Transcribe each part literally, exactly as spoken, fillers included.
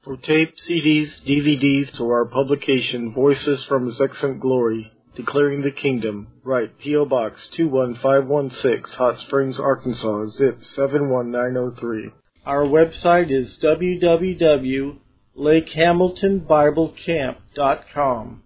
For tape, C Ds, D V Ds, or our publication, Voices from His Excellent Glory, Declaring the Kingdom, write P O Box two one five one six, Hot Springs, Arkansas, zip seven one nine zero three. Our website is w w w dot lake hamilton bible camp dot com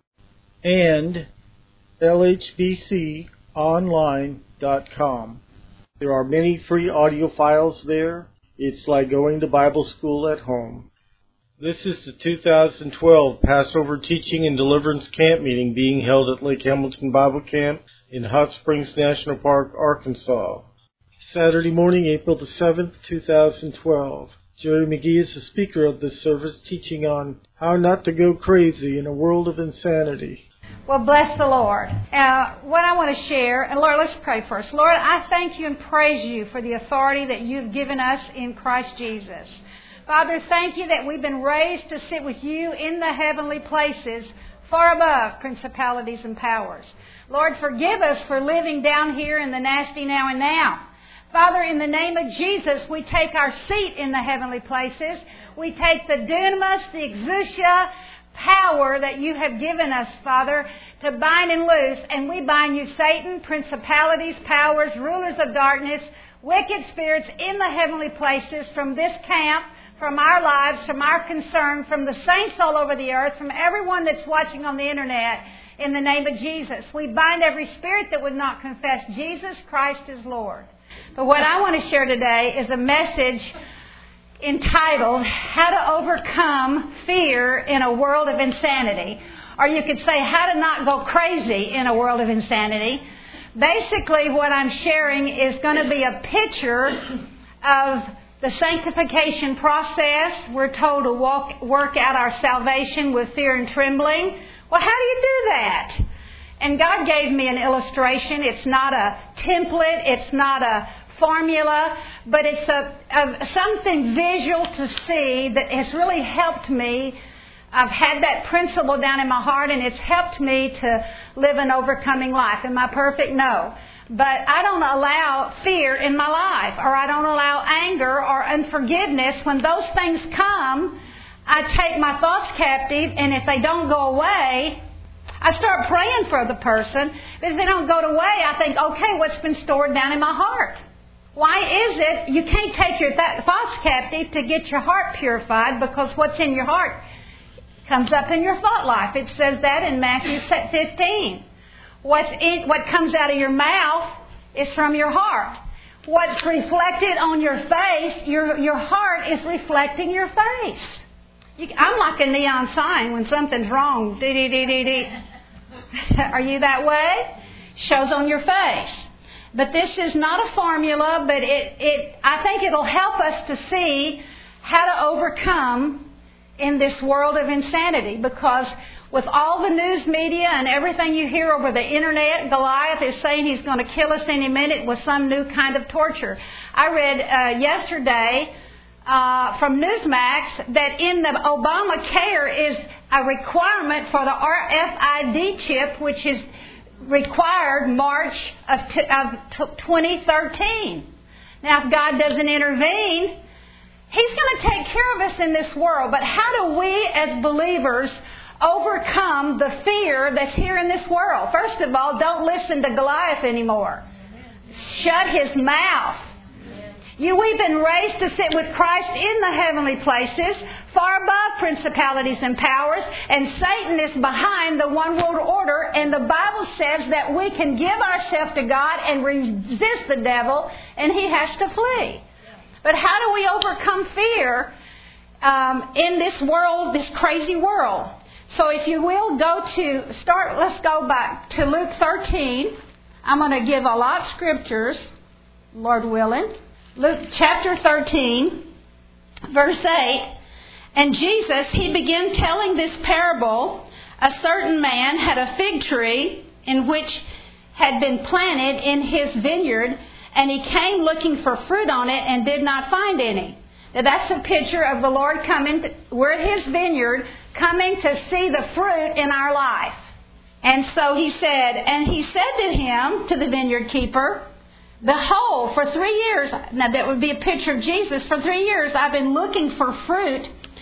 and l h b c online dot com. There are many free audio files there. It's like going to Bible school at home. This is the two thousand twelve Passover Teaching and Deliverance Camp meeting being held at Lake Hamilton Bible Camp in Hot Springs National Park, Arkansas. Saturday morning, April the seventh, two thousand twelve. Jerry McGee is the speaker of this service, teaching on how not to go crazy in a world of insanity. Well, bless the Lord. Uh, what I want to share, and Lord, let's pray first. Lord, I thank you and praise you for the authority that you've given us in Christ Jesus. Father, thank you that we've been raised to sit with you in the heavenly places, far above principalities and powers. Lord, forgive us for living down here in the nasty now and now. Father, in the name of Jesus, we take our seat in the heavenly places. We take the dunamis, the exousia, power that you have given us, Father, to bind and loose. And we bind you, Satan, principalities, powers, rulers of darkness, wicked spirits in the heavenly places from this camp, from our lives, from our concern, from the saints all over the earth, from everyone that's watching on the internet, in the name of Jesus. We bind every spirit that would not confess Jesus Christ is Lord. But what I want to share today is a message entitled, How to Overcome Fear in a World of Insanity. Or you could say, How to Not Go Crazy in a World of Insanity. Basically, what I'm sharing is going to be a picture of the sanctification process. We're told to walk, work out our salvation with fear and trembling. Well, how do you do that? And God gave me an illustration. It's not a template. It's not a formula. But it's a, a something visual to see that has really helped me. I've had that principle down in my heart, and it's helped me to live an overcoming life. Am I perfect? No. But I don't allow fear in my life, or I don't allow anger or unforgiveness. When those things come, I take my thoughts captive, and if they don't go away, I start praying for the person. But if they don't go away, I think, okay, what's been stored down in my heart? Why is it you can't take your th- thoughts captive to get your heart purified? Because what's in your heart comes up in your thought life. It says that in Matthew fifteen. What's in, what comes out of your mouth is from your heart. What's reflected on your face, your your heart is reflecting your face. You, I'm like a neon sign when something's wrong. Dee dee dee dee dee. Are you that way? Shows on your face. But this is not a formula, but it, it I think it'll help us to see how to overcome in this world of insanity, because with all the news media and everything you hear over the internet, Goliath is saying he's going to kill us any minute with some new kind of torture. I read uh, yesterday uh, from Newsmax that in the Obamacare is a requirement for the R F I D chip, which is required March of, t- of twenty thirteen. Now, if God doesn't intervene, He's going to take care of us in this world. But how do we as believers overcome the fear that's here in this world? First of all, don't listen to Goliath anymore. Shut his mouth. You, we've been raised to sit with Christ in the heavenly places, far above principalities and powers, and Satan is behind the one world order, and the Bible says that we can give ourselves to God and resist the devil, and he has to flee. But how do we overcome fear um, in this world, this crazy world? So if you will, go to, start, let's go back to Luke thirteen. I'm going to give a lot of scriptures, Lord willing. Luke chapter thirteen, verse eight. And Jesus, he began telling this parable. A certain man had a fig tree in which had been planted in his vineyard, and he came looking for fruit on it and did not find any. Now that's a picture of the Lord coming. To, we're at His vineyard, coming to see the fruit in our life. And so he said, and he said to him, to the vineyard keeper, Behold, for three years, now that would be a picture of Jesus, for three years I've been looking for fruit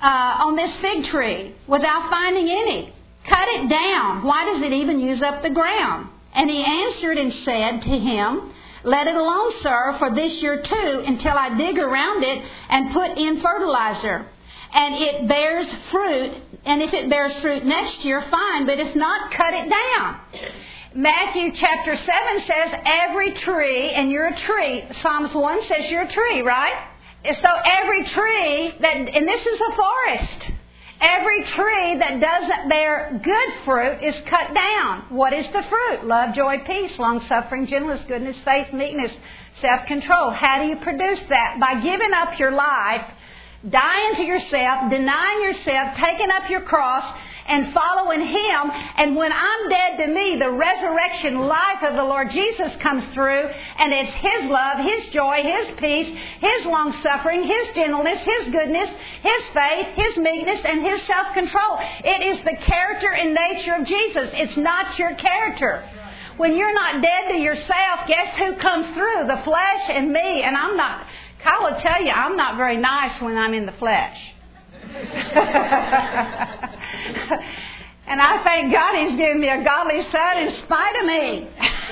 uh, on this fig tree without finding any? Cut it down. Why does it even use up the ground? And he answered and said to him, let it alone, sir, for this year too, until I dig around it and put in fertilizer. And it bears fruit, and if it bears fruit next year, fine, but if not, cut it down. Matthew chapter seven says every tree, and you're a tree. Psalms one says you're a tree, right? So every tree, that, and this is a forest, every tree that doesn't bear good fruit is cut down. What is the fruit? Love, joy, peace, long-suffering, gentleness, goodness, faith, meekness, self-control. How do you produce that? By giving up your life, dying to yourself, denying yourself, taking up your cross, and following Him. And when I'm dead to me, the resurrection life of the Lord Jesus comes through, and it's His love, His joy, His peace, His long-suffering, His gentleness, His goodness, His faith, His meekness, and His self-control. It is the character and nature of Jesus. It's not your character. When you're not dead to yourself, guess who comes through? The flesh and me. And I'm not, Kyle will tell you, I'm not very nice when I'm in the flesh. And I thank God He's given me a godly son in spite of me.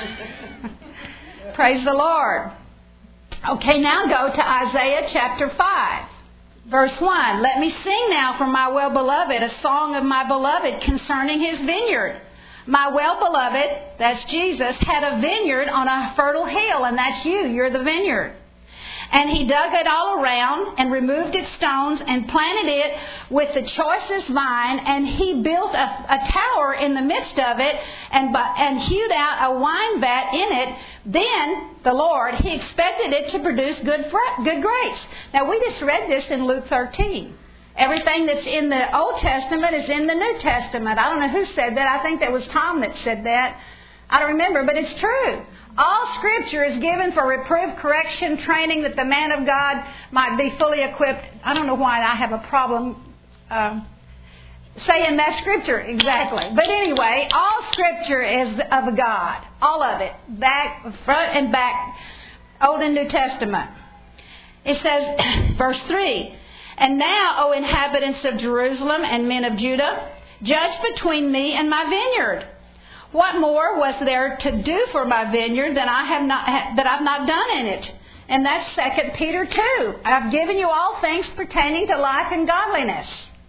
Praise the Lord. Okay, now go to Isaiah chapter five, verse one. Let me sing now for my well-beloved a song of my beloved concerning His vineyard. My well-beloved, that's Jesus, had a vineyard on a fertile hill, and that's you. You're the vineyard. And he dug it all around and removed its stones and planted it with the choicest vine. And he built a, a tower in the midst of it and, and hewed out a wine vat in it. Then the Lord, He expected it to produce good, good grapes. Now we just read this in Luke thirteen. Everything that's in the Old Testament is in the New Testament. I don't know who said that. I think that was Tom that said that. I don't remember, but it's true. All Scripture is given for reproof, correction, training, that the man of God might be fully equipped. I don't know why I have a problem uh, saying that Scripture exactly. But anyway, all Scripture is of God. All of it. Back, front and back. Old and New Testament. It says, verse three, and now, O inhabitants of Jerusalem and men of Judah, judge between me and my vineyard. What more was there to do for my vineyard that I have not that I've not done in it? And that's Second Peter two. I've given you all things pertaining to life and godliness.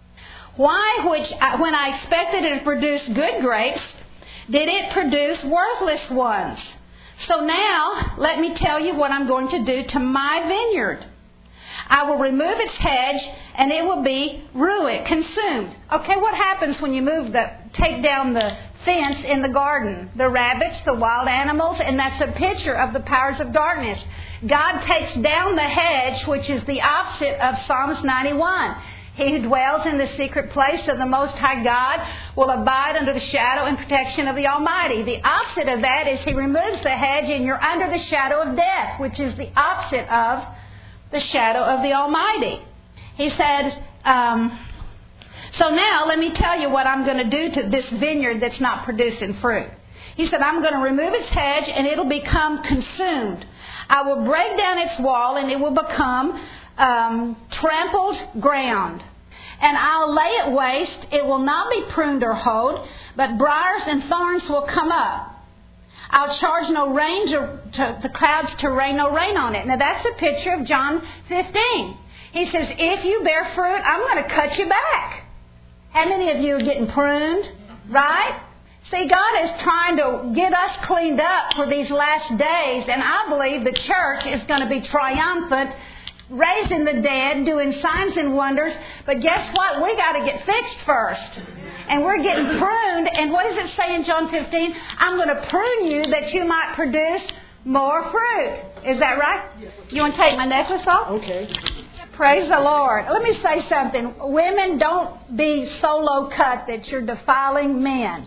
Why, which when I expected it to produce good grapes, did it produce worthless ones? So now, let me tell you what I'm going to do to my vineyard. I will remove its hedge, and it will be ruined, consumed. Okay, what happens when you move the, take down the fence in the garden? The rabbits, the wild animals, and that's a picture of the powers of darkness. God takes down the hedge, which is the opposite of Psalms ninety-one. He who dwells in the secret place of the Most High God will abide under the shadow and protection of the Almighty. The opposite of that is He removes the hedge, and you're under the shadow of death, which is the opposite of the shadow of the Almighty. He says, um, so now let me tell you what I'm going to do to this vineyard that's not producing fruit. He said, I'm going to remove its hedge and it'll become consumed. I will break down its wall and it will become um, trampled ground. And I'll lay it waste. It will not be pruned or hoed, but briars and thorns will come up. I'll charge no rain to, to the clouds to rain no rain on it. Now that's a picture of John fifteen. He says, if you bear fruit, I'm going to cut you back. How many of you are getting pruned? Right? See, God is trying to get us cleaned up for these last days. And I believe the church is going to be triumphant, raising the dead, doing signs and wonders. But guess what? We got to get fixed first. And we're getting pruned. And what does it say in John fifteen? I'm going to prune you that you might produce more fruit. Is that right? You want to take my necklace off? Okay. Praise the Lord. Let me say something. Women, don't be so low cut that you're defiling men.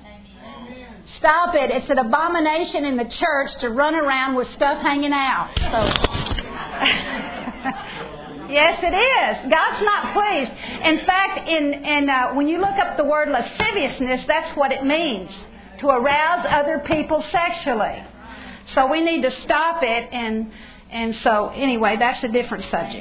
Stop it. It's an abomination in the church to run around with stuff hanging out. So... Yes, it is. God's not pleased. In fact, in, in uh, when you look up the word lasciviousness, that's what it means, to arouse other people sexually. So we need to stop it. And and so, anyway, that's a different subject.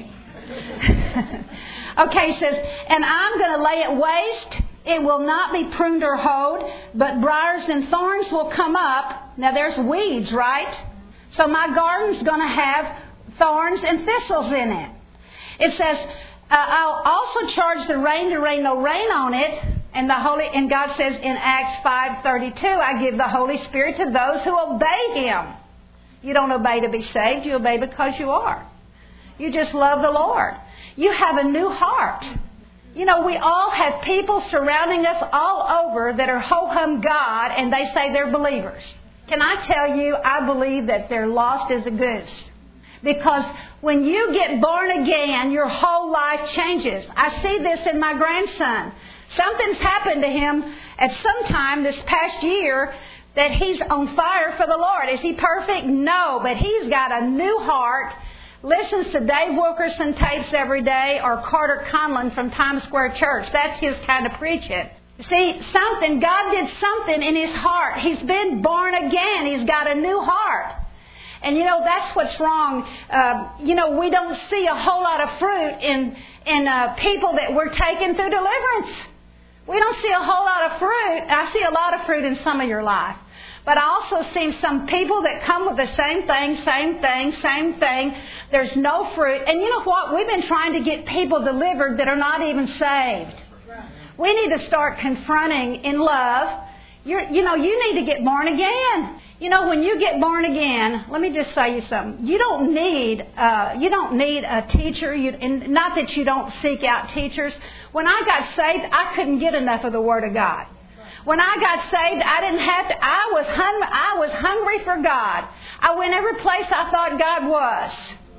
Okay, he says, and I'm going to lay it waste. It will not be pruned or hoed, but briars and thorns will come up. Now there's weeds, right? So my garden's going to have thorns and thistles in it. It says, uh, I'll also charge the rain to rain no rain on it. And the Holy, and God says in Acts five thirty-two, I give the Holy Spirit to those who obey Him. You don't obey to be saved. You obey because you are. You just love the Lord. You have a new heart. You know, we all have people surrounding us all over that are ho-hum God, and they say they're believers. Can I tell you, I believe that they're lost as a goose. Because when you get born again, your whole life changes. I see this in my grandson. Something's happened to him at some time this past year that he's on fire for the Lord. Is he perfect? No, but he's got a new heart. Listens to Dave Wilkerson tapes every day or Carter Conlon from Times Square Church. That's his kind of preaching. See, something, God did something in his heart. He's been born again. He's got a new heart. And, you know, that's what's wrong. Uh, you know, we don't see a whole lot of fruit in, in uh, people that we're taking through deliverance. We don't see a whole lot of fruit. I see a lot of fruit in some of your life. But I also see some people that come with the same thing, same thing, same thing. There's no fruit. And you know what? We've been trying to get people delivered that are not even saved. We need to start confronting in love. You're, you know, you need to get born again. You know, when you get born again, let me just say you something. You don't need, uh, you don't need a teacher. You, and not that you don't seek out teachers. When I got saved, I couldn't get enough of the Word of God. When I got saved, I didn't have to. I was hungry. I was hungry for God. I went every place I thought God was.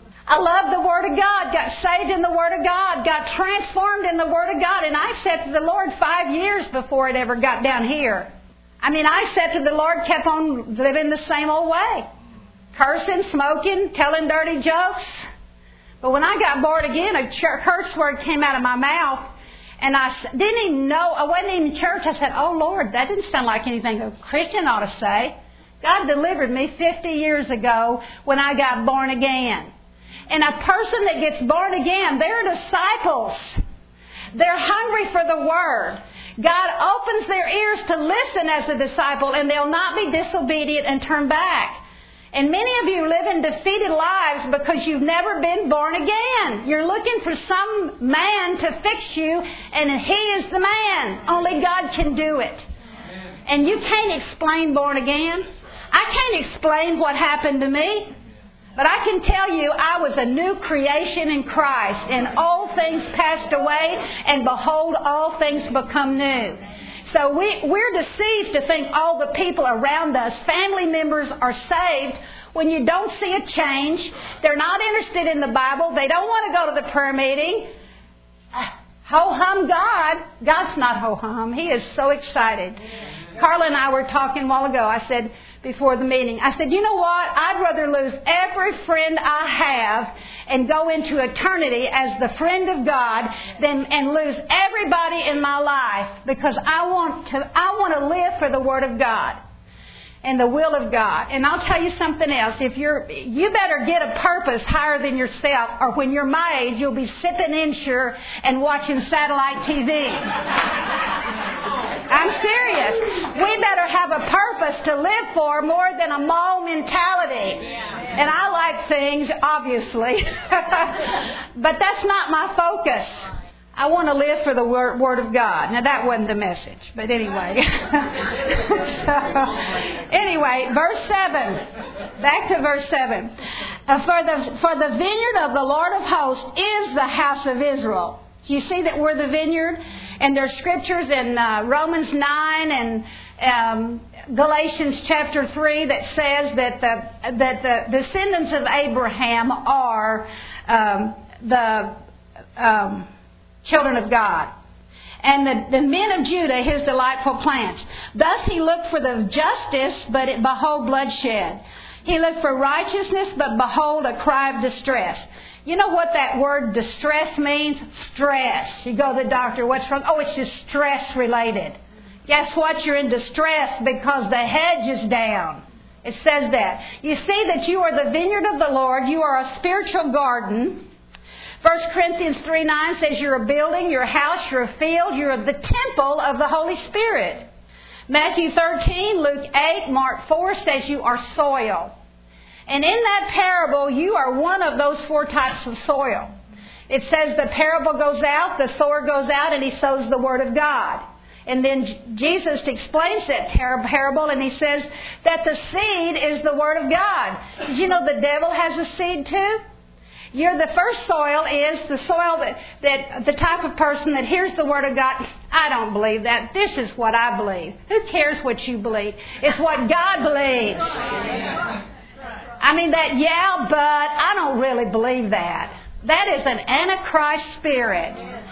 I loved the Word of God. Got saved in the Word of God. Got transformed in the Word of God. And I accepted the Lord five years before it ever got down here. I mean, I accepted the Lord, kept on living the same old way. Cursing, smoking, telling dirty jokes. But when I got born again, a curse word came out of my mouth. And I didn't even know, I wasn't even in church. I said, oh, Lord, that didn't sound like anything a Christian ought to say. God delivered me fifty years ago when I got born again. And a person that gets born again, they're disciples. They're hungry for the Word. God opens their ears to listen as a disciple, and they'll not be disobedient and turn back. And many of you live in defeated lives because you've never been born again. You're looking for some man to fix you, and He is the man. Only God can do it. And you can't explain born again. I can't explain what happened to me. But I can tell you I was a new creation in Christ, and all things passed away, and behold, all things become new. So we, we're deceived to think all the people around us, family members, are saved when you don't see a change. They're not interested in the Bible. They don't want to go to the prayer meeting. Ho-hum God. God's not ho-hum. He is so excited. Carla and I were talking a while ago. I said, before the meeting, I said, you know what? I'd rather lose every friend I have and go into eternity as the friend of God than and lose everybody in my life, because I want to I want to live for the Word of God and the will of God. And I'll tell you something else. If you're you better get a purpose higher than yourself, or when you're my age, you'll be sipping Ensure and watching satellite T V. I'm serious. We better have a purpose to live for more than a mall mentality. And I like things, obviously. But that's not my focus. I want to live for the Word, word of God. Now, that wasn't the message. But anyway. so, anyway, verse seven. Back to verse seven. Uh, for, the, for the vineyard of the Lord of hosts is the house of Israel. Do you see that we're the vineyard? And there's scriptures in uh, Romans nine and um, Galatians chapter three that says that the that the descendants of Abraham are um, the um, children of God. And the, the men of Judah, His delightful plants. Thus He looked for the justice, but it, behold bloodshed. He looked for righteousness, but behold a cry of distress. You know what that word distress means? Stress. You go to the doctor, what's wrong? Oh, it's just stress related. Guess what? You're in distress because the hedge is down. It says that. You see that you are the vineyard of the Lord. You are a spiritual garden. First Corinthians three nine says you're a building, you're a house, you're a field, you're the temple of the Holy Spirit. Matthew thirteen, Luke eight, Mark four says you are soil. And in that parable, you are one of those four types of soil. It says the parable goes out, the sower goes out, and he sows the Word of God. And then Jesus explains that parable, and he says that the seed is the Word of God. Did you know the devil has a seed too? You're the first soil is the soil that, that the type of person that hears the Word of God. I don't believe that. This is what I believe. Who cares what you believe? It's what God believes. I mean that, yeah, but I don't really believe that. That is an Antichrist spirit.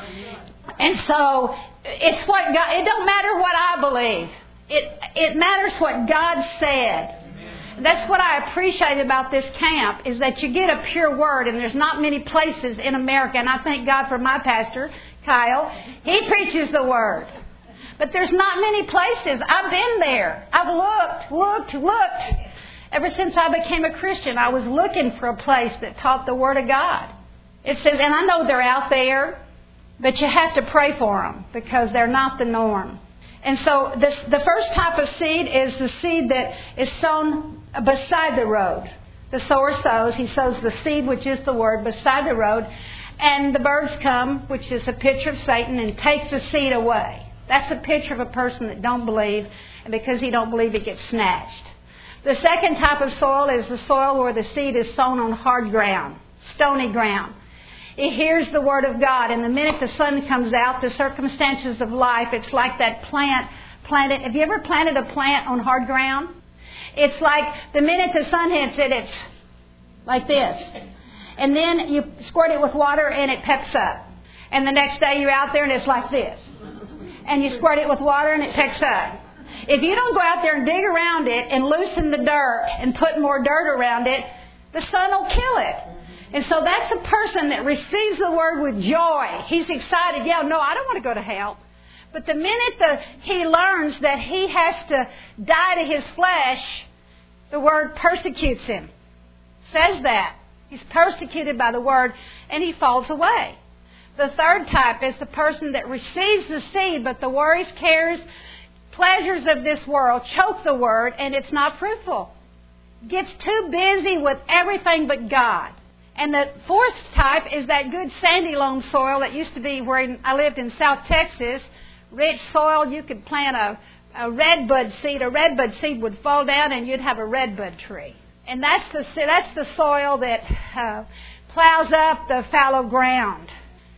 And so it's what God, it don't matter what I believe. It, it matters what God said. That's what I appreciate about this camp, is that you get a pure word, and there's not many places in America, and I thank God for my pastor, Kyle. He preaches the word. But there's not many places. I've been there. I've looked, looked, looked. Ever since I became a Christian, I was looking for a place that taught the Word of God. It says, and I know they're out there, but you have to pray for them because they're not the norm. And so this, the first type of seed is the seed that is sown beside the road. The sower sows. He sows the seed, which is the Word, beside the road. And the birds come, which is a picture of Satan, and take the seed away. That's a picture of a person that don't believe, and because he don't believe, it gets snatched. The second type of soil is the soil where the seed is sown on hard ground, stony ground. It hears the Word of God, and the minute the sun comes out, the circumstances of life, it's like that plant planted. Have you ever planted a plant on hard ground? It's like the minute the sun hits it, it's like this. And then you squirt it with water and it peps up. And the next day you're out there and it's like this. And you squirt it with water and it pecks up. If you don't go out there and dig around it and loosen the dirt and put more dirt around it, the sun will kill it. And so that's a person that receives the Word with joy. He's excited. Yeah, no, I don't want to go to hell. But the minute the, he learns that he has to die to his flesh, the Word persecutes him. Says that. He's persecuted by the Word and he falls away. The third type is the person that receives the seed, but the worries, cares, pleasures of this world choke the Word, and it's not fruitful. Gets too busy with everything but God. And the fourth type is that good sandy loam soil that used to be where I lived in South Texas. Rich soil, you could plant a, a redbud seed. A redbud seed would fall down and you'd have a redbud tree. And that's the that's the soil that uh, plows up the fallow ground.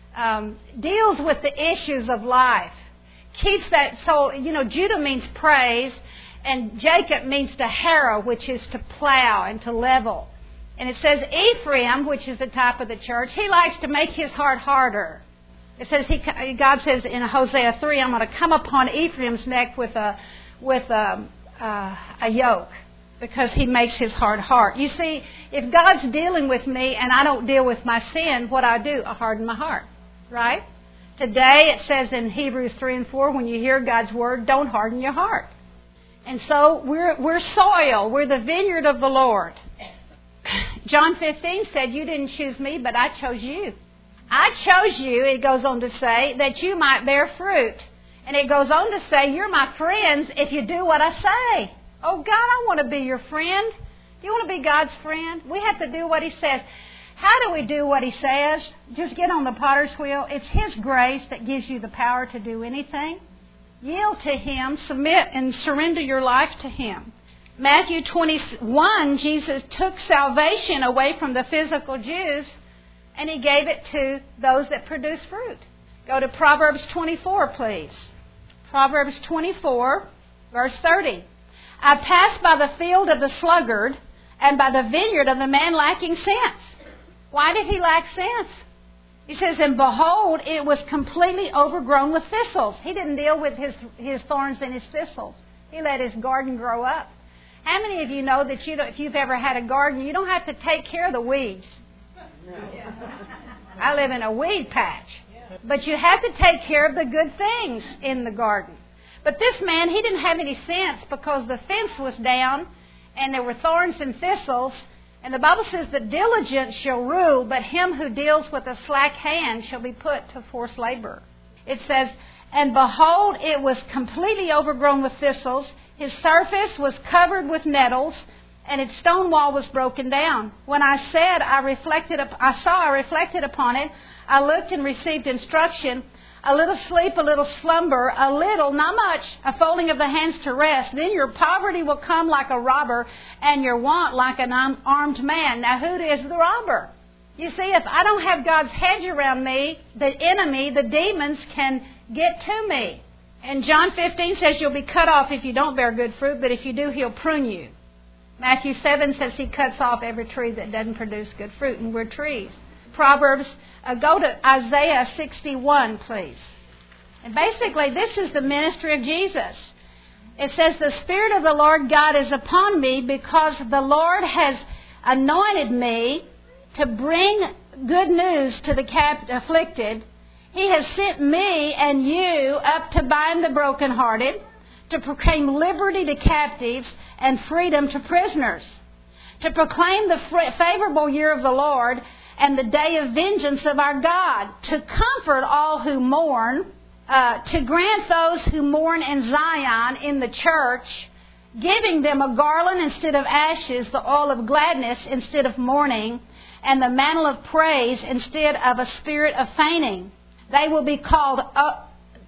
Um, deals with the issues of life. Keeps that soul, you know, Judah means praise, and Jacob means to harrow, which is to plow and to level. And it says Ephraim, which is the type of the church, he likes to make his heart harder. It says he, God says in Hosea three, I'm going to come upon Ephraim's neck with a with a, uh, a yoke, because he makes his heart hard. You see, if God's dealing with me and I don't deal with my sin, what I do, I harden my heart, right? Today it says in Hebrews three and four, when you hear God's Word, don't harden your heart. And so we're we're soil. We're the vineyard of the Lord. John fifteen said, you didn't choose me, but I chose you. I chose you, it goes on to say, that you might bear fruit. And it goes on to say, you're my friends if you do what I say. Oh, God, I want to be your friend. Do you want to be God's friend? We have to do what He says. How do we do what He says? Just get on the potter's wheel. It's His grace that gives you the power to do anything. Yield to Him, submit and surrender your life to Him. Matthew twenty-one, Jesus took salvation away from the physical Jews and He gave it to those that produce fruit. Go to Proverbs twenty-four, please. Proverbs twenty-four, verse thirty. I passed by the field of the sluggard and by the vineyard of the man lacking sense. Why did he lack sense? He says, and behold, it was completely overgrown with thistles. He didn't deal with his, his thorns and his thistles. He let his garden grow up. How many of you know that you don't, if you've ever had a garden, you don't have to take care of the weeds? I live in a weed patch. But you have to take care of the good things in the garden. But this man, he didn't have any sense because the fence was down and there were thorns and thistles. And the Bible says the diligent shall rule, but him who deals with a slack hand shall be put to forced labor. It says, and behold, it was completely overgrown with thistles. His surface was covered with nettles, and its stone wall was broken down. When I said, I reflected, I saw, I reflected upon it, I looked and received instruction. A little sleep, a little slumber, a little, not much, a folding of the hands to rest. Then your poverty will come like a robber, and your want like an armed man. Now, who is the robber? You see, if I don't have God's hedge around me, the enemy, the demons, can get to me. And John fifteen says you'll be cut off if you don't bear good fruit, but if you do, He'll prune you. Matthew seven says He cuts off every tree that doesn't produce good fruit, and we're trees. Proverbs, uh, go to Isaiah sixty-one, please. And basically, this is the ministry of Jesus. It says, the Spirit of the Lord God is upon me because the Lord has anointed me to bring good news to the cap- afflicted. He has sent me and you up to bind the brokenhearted, to proclaim liberty to captives and freedom to prisoners, to proclaim the fr- favorable year of the Lord and the day of vengeance of our God, to comfort all who mourn, uh, to grant those who mourn in Zion in the church, giving them a garland instead of ashes, the oil of gladness instead of mourning, and the mantle of praise instead of a spirit of fainting. They will be called, uh,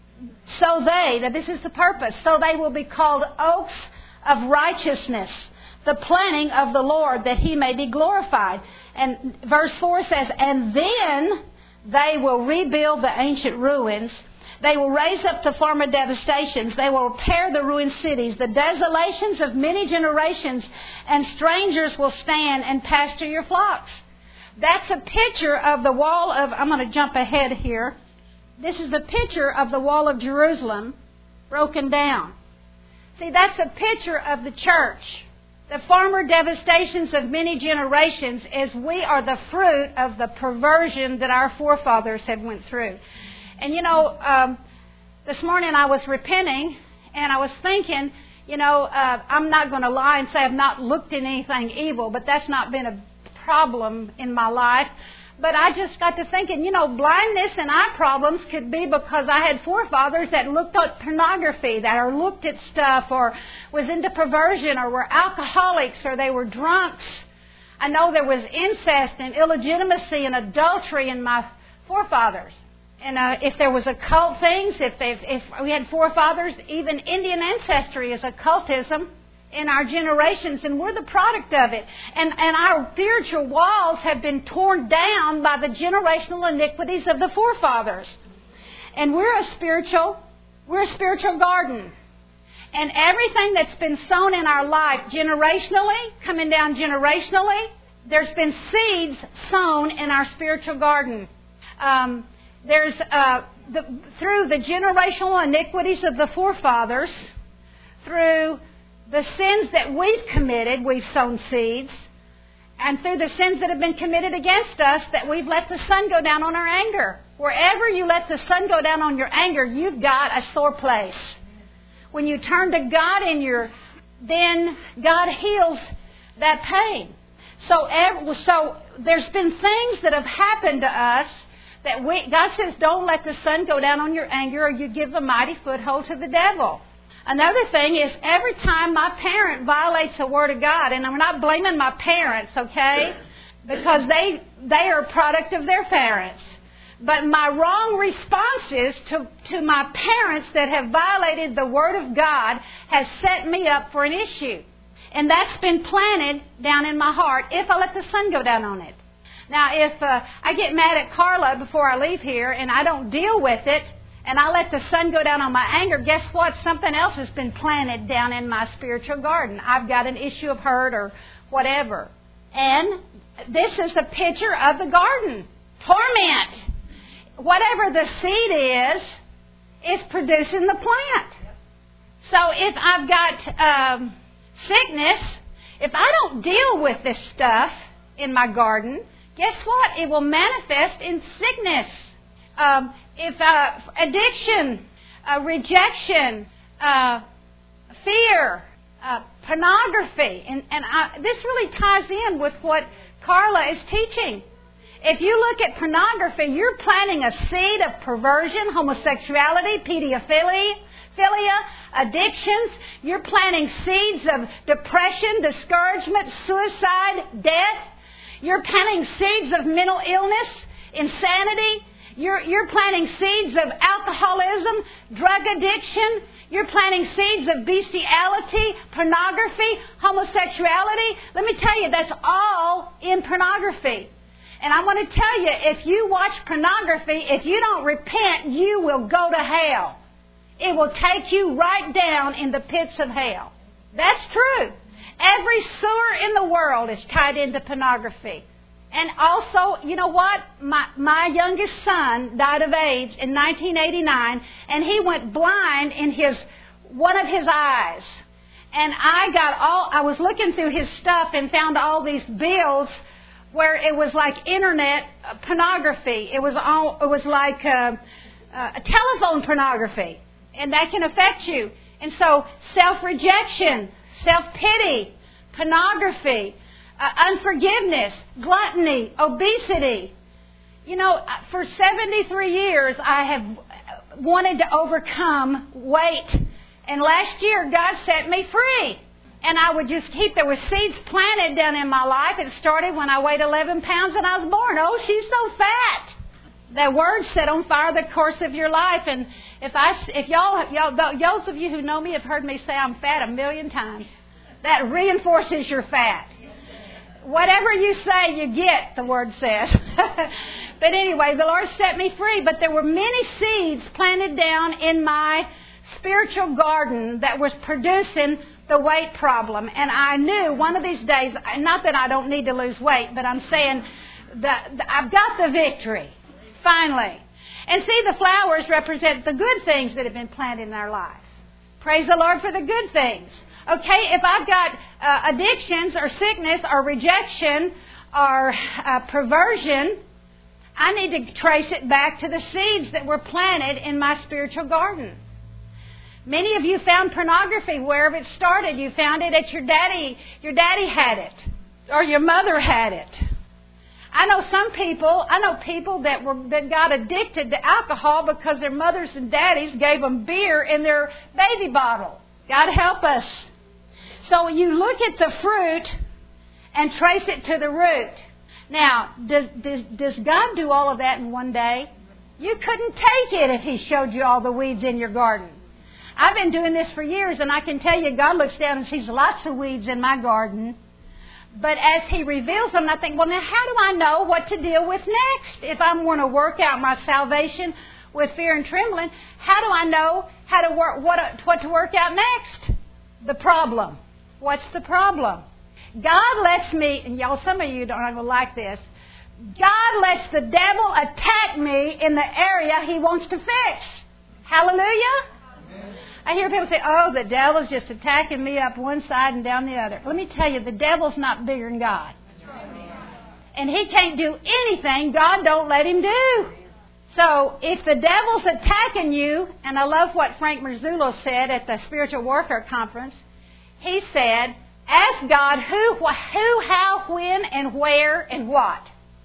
so they, that this is the purpose, so they will be called oaks of righteousness, the planting of the Lord, that He may be glorified. And verse four says, and then they will rebuild the ancient ruins. They will raise up the former devastations. They will repair the ruined cities, the desolations of many generations, and strangers will stand and pasture your flocks. That's a picture of the wall of, I'm going to jump ahead here. This is a picture of the wall of Jerusalem broken down. See, that's a picture of the church. The former devastations of many generations is we are the fruit of the perversion that our forefathers have went through. And you know, um, this morning I was repenting and I was thinking, you know, uh, I'm not going to lie and say I've not looked at anything evil, but that's not been a problem in my life. But I just got to thinking, you know, blindness and eye problems could be because I had forefathers that looked at pornography, that or looked at stuff, or was into perversion, or were alcoholics, or they were drunks. I know there was incest and illegitimacy and adultery in my forefathers. And uh, if there was occult things, if they, if we had forefathers, even Indian ancestry is occultism in our generations, and we're the product of it. And, and our spiritual walls have been torn down by the generational iniquities of the forefathers. And we're a spiritual, we're a spiritual garden. And everything that's been sown in our life generationally, coming down generationally, there's been seeds sown in our spiritual garden. Um, there's uh, the, through the generational iniquities of the forefathers, through the sins that we've committed, we've sown seeds. And through the sins that have been committed against us, that we've let the sun go down on our anger. Wherever you let the sun go down on your anger, you've got a sore place. When you turn to God in your, then God heals that pain. So, so there's been things that have happened to us that we, God says, don't let the sun go down on your anger, or you give a mighty foothold to the devil. Another thing is, every time my parent violates the Word of God, and I'm not blaming my parents, okay, because they they are a product of their parents. But my wrong responses to, to my parents that have violated the Word of God has set me up for an issue. And that's been planted down in my heart if I let the sun go down on it. Now, if uh, I get mad at Carla before I leave here and I don't deal with it, and I let the sun go down on my anger, guess what? Something else has been planted down in my spiritual garden. I've got an issue of hurt or whatever. And this is a picture of the garden. Torment. Whatever the seed is, is producing the plant. So if I've got um, sickness, if I don't deal with this stuff in my garden, guess what? It will manifest in sickness. Um, if uh, addiction, uh, rejection, uh, fear, uh, pornography. And, and I, this really ties in with what Carla is teaching. If you look at pornography, you're planting a seed of perversion, homosexuality, pedophilia, philia, addictions. You're planting seeds of depression, discouragement, suicide, death. You're planting seeds of mental illness, insanity. You're, you're planting seeds of alcoholism, drug addiction. You're planting seeds of bestiality, pornography, homosexuality. Let me tell you, that's all in pornography. And I want to tell you, if you watch pornography, if you don't repent, you will go to hell. It will take you right down in the pits of hell. That's true. Every sewer in the world is tied into pornography. And also, you know what? My, my youngest son died of AIDS in nineteen eighty-nine, and he went blind in his one of his eyes. And I got all, I was looking through his stuff and found all these bills where it was like internet pornography. It was all, it was like uh, uh, telephone pornography. And that can affect you. And so self-rejection, self-pity, pornography, uh, unforgiveness, gluttony, obesity. You know, for seventy-three years I have wanted to overcome weight. And last year God set me free. And I would just keep, there were seeds planted down in my life. It started when I weighed eleven pounds and I was born. Oh, she's so fat. That word set on fire the course of your life. And if I, if y'all, y'all, those of you who know me have heard me say I'm fat a million times. That reinforces your fat. Whatever you say, you get, the word says. But anyway, the Lord set me free. But there were many seeds planted down in my spiritual garden that was producing the weight problem. And I knew one of these days, not that I don't need to lose weight, but I'm saying that I've got the victory. Finally. And see, the flowers represent the good things that have been planted in our lives. Praise the Lord for the good things. Okay, if I've got uh, addictions or sickness or rejection or uh, perversion, I need to trace it back to the seeds that were planted in my spiritual garden. Many of you found pornography wherever it started. You found it at your daddy. Your daddy had it. Or your mother had it. I know some people, I know people that were that got addicted to alcohol because their mothers and daddies gave them beer in their baby bottle. God help us. So you look at the fruit and trace it to the root. Now, does, does, does God do all of that in one day? You couldn't take it if He showed you all the weeds in your garden. I've been doing this for years, and I can tell you God looks down and sees lots of weeds in my garden. But as He reveals them, I think, well, now how do I know what to deal with next? If I'm going to work out my salvation with fear and trembling, how do I know how to work, what, what to work out next? The problem. What's the problem? God lets me, and y'all, some of you don't even like this, God lets the devil attack me in the area He wants to fix. Hallelujah? Amen. I hear people say, oh, the devil's just attacking me up one side and down the other. Let me tell you, the devil's not bigger than God. And he can't do anything God don't let him do. So if the devil's attacking you, and I love what Frank Marzullo said at the Spiritual Warfare Conference, he said, ask God who, who, how, when, and where, and what.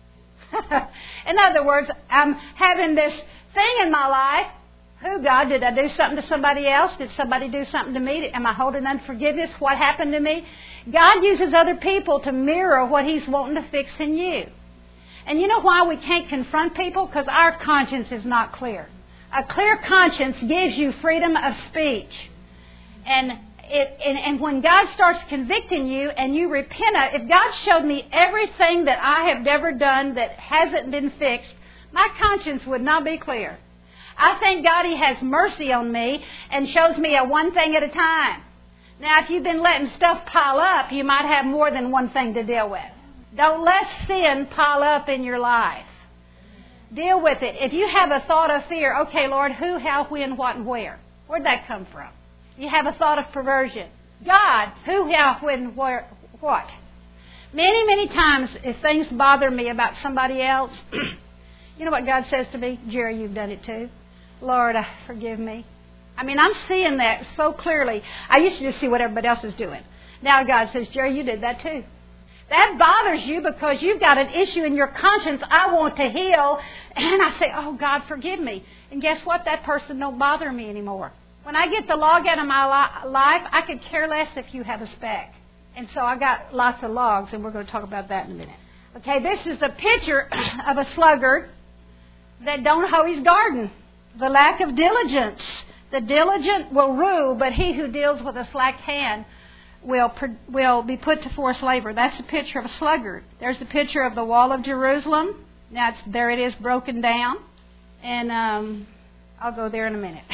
In other words, I'm having this thing in my life. Who, God? Did I do something to somebody else? Did somebody do something to me? Am I holding unforgiveness? What happened to me? God uses other people to mirror what He's wanting to fix in you. And you know why we can't confront people? Because our conscience is not clear. A clear conscience gives you freedom of speech. And it, and, and when God starts convicting you and you repent, if God showed me everything that I have ever done that hasn't been fixed, my conscience would not be clear. I thank God He has mercy on me and shows me a one thing at a time. Now, if you've been letting stuff pile up, you might have more than one thing to deal with. Don't let sin pile up in your life. Deal with it. If you have a thought of fear, okay, Lord, who, how, when, what, and where? Where'd that come from? You have a thought of perversion. God, who, how, when, where, what? Many, many times, if things bother me about somebody else, you know what God says to me? Jerry, you've done it too. Lord, forgive me. I mean, I'm seeing that so clearly. I used to just see what everybody else is doing. Now God says, Jerry, you did that too. That bothers you because you've got an issue in your conscience I want to heal. And I say, oh, God, forgive me. And guess what? That person don't bother me anymore. When I get the log out of my li- life, I could care less if you have a speck. And so I got lots of logs, and we're going to talk about that in a minute. Okay, this is a picture of a sluggard that don't hoe his garden. The lack of diligence. The diligent will rule, but he who deals with a slack hand will will be put to forced labor. That's a picture of a sluggard. There's a picture of the wall of Jerusalem. Now, it's, there it is broken down. And um, I'll go there in a minute.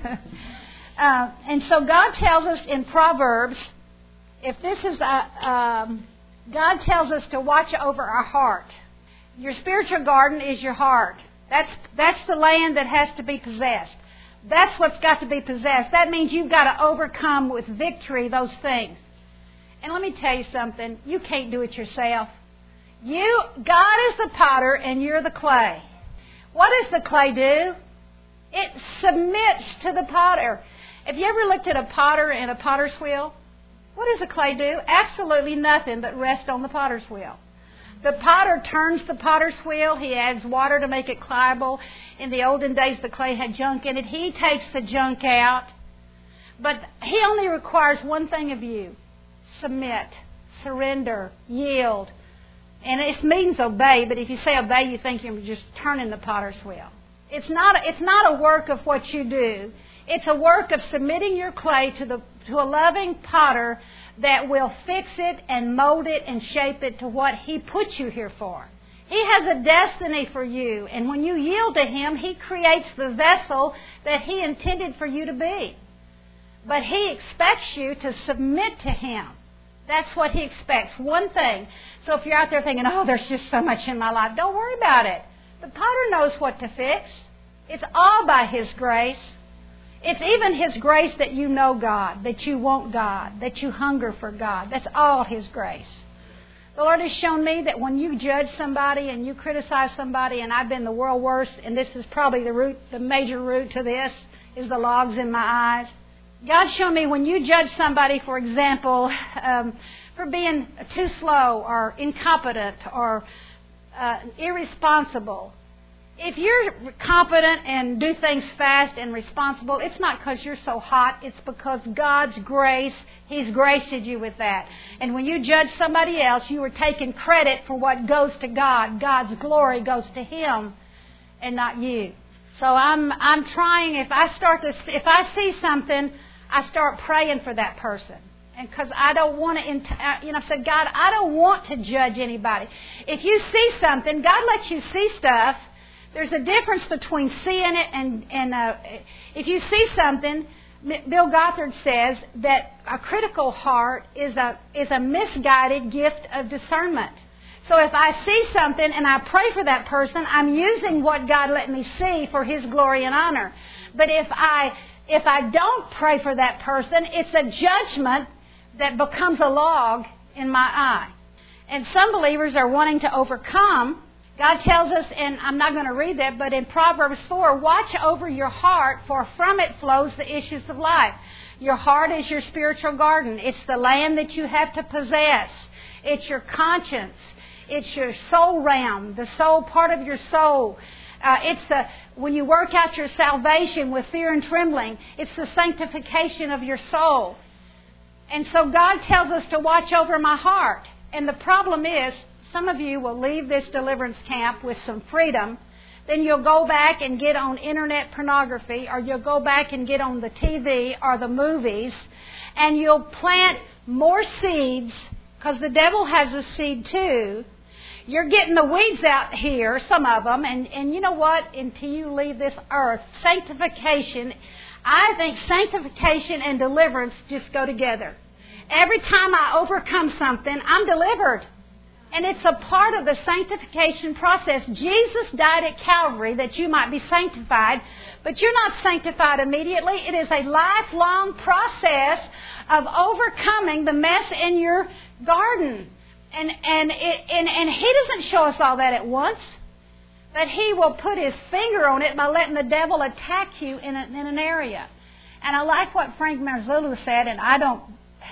uh, and so God tells us in Proverbs, if this is a, um, God tells us to watch over our heart. Your spiritual garden is your heart. That's that's the land that has to be possessed. That's what's got to be possessed. That means you've got to overcome with victory those things. And let me tell you something. You can't do it yourself. You, God is the potter and you're the clay. What does the clay do? It submits to the potter. Have you ever looked at a potter and a potter's wheel? What does the clay do? Absolutely nothing but rest on the potter's wheel. The potter turns the potter's wheel. He adds water to make it pliable. In the olden days, the clay had junk in it. He takes the junk out. But he only requires one thing of you. Submit, surrender, yield. And it means obey, but if you say obey, you think you're just turning the potter's wheel. It's not, it's not a work of what you do. It's a work of submitting your clay to the to a loving potter that will fix it and mold it and shape it to what He put you here for. He has a destiny for you, and when you yield to Him, He creates the vessel that He intended for you to be. But He expects you to submit to Him. That's what He expects. One thing. So if you're out there thinking, oh, there's just so much in my life, don't worry about it. The potter knows what to fix. It's all by His grace. It's even His grace that you know God, that you want God, that you hunger for God. That's all His grace. The Lord has shown me that when you judge somebody and you criticize somebody, and I've been the world worst, and this is probably the root, the major root to this, is the logs in my eyes. God showed me when you judge somebody, for example, um, for being too slow or incompetent or uh, irresponsible. If you're competent and do things fast and responsible, it's not because you're so hot. It's because God's grace, He's graced you with that. And when you judge somebody else, you are taking credit for what goes to God. God's glory goes to Him and not you. So I'm I'm trying, if I start to, if I see something, I start praying for that person. And because I don't want to, you know, I said, God, I don't want to judge anybody. If you see something, God lets you see stuff. There's a difference between seeing it and, and uh, if you see something, Bill Gothard says that a critical heart is a is a misguided gift of discernment. So if I see something and I pray for that person, I'm using what God let me see for His glory and honor. But if I if I don't pray for that person, it's a judgment that becomes a log in my eye. And some believers are wanting to overcome. God tells us, and I'm not going to read that, but in Proverbs four, watch over your heart, for from it flows the issues of life. Your heart is your spiritual garden. It's the land that you have to possess. It's your conscience. It's your soul realm, the soul part of your soul. Uh, it's the, when you work out your salvation with fear and trembling, it's the sanctification of your soul. And so God tells us to watch over my heart. And the problem is, some of you will leave this deliverance camp with some freedom. Then you'll go back and get on internet pornography, or you'll go back and get on the T V or the movies, and you'll plant more seeds, because the devil has a seed too. You're getting the weeds out here, some of them, and, and you know what? Until you leave this earth, sanctification, I think sanctification and deliverance just go together. Every time I overcome something, I'm delivered. And it's a part of the sanctification process. Jesus died at Calvary that you might be sanctified, but you're not sanctified immediately. It is a lifelong process of overcoming the mess in your garden. And and it, and, and He doesn't show us all that at once, but He will put His finger on it by letting the devil attack you in, a, in an area. And I like what Frank Marzullo said, and I don't...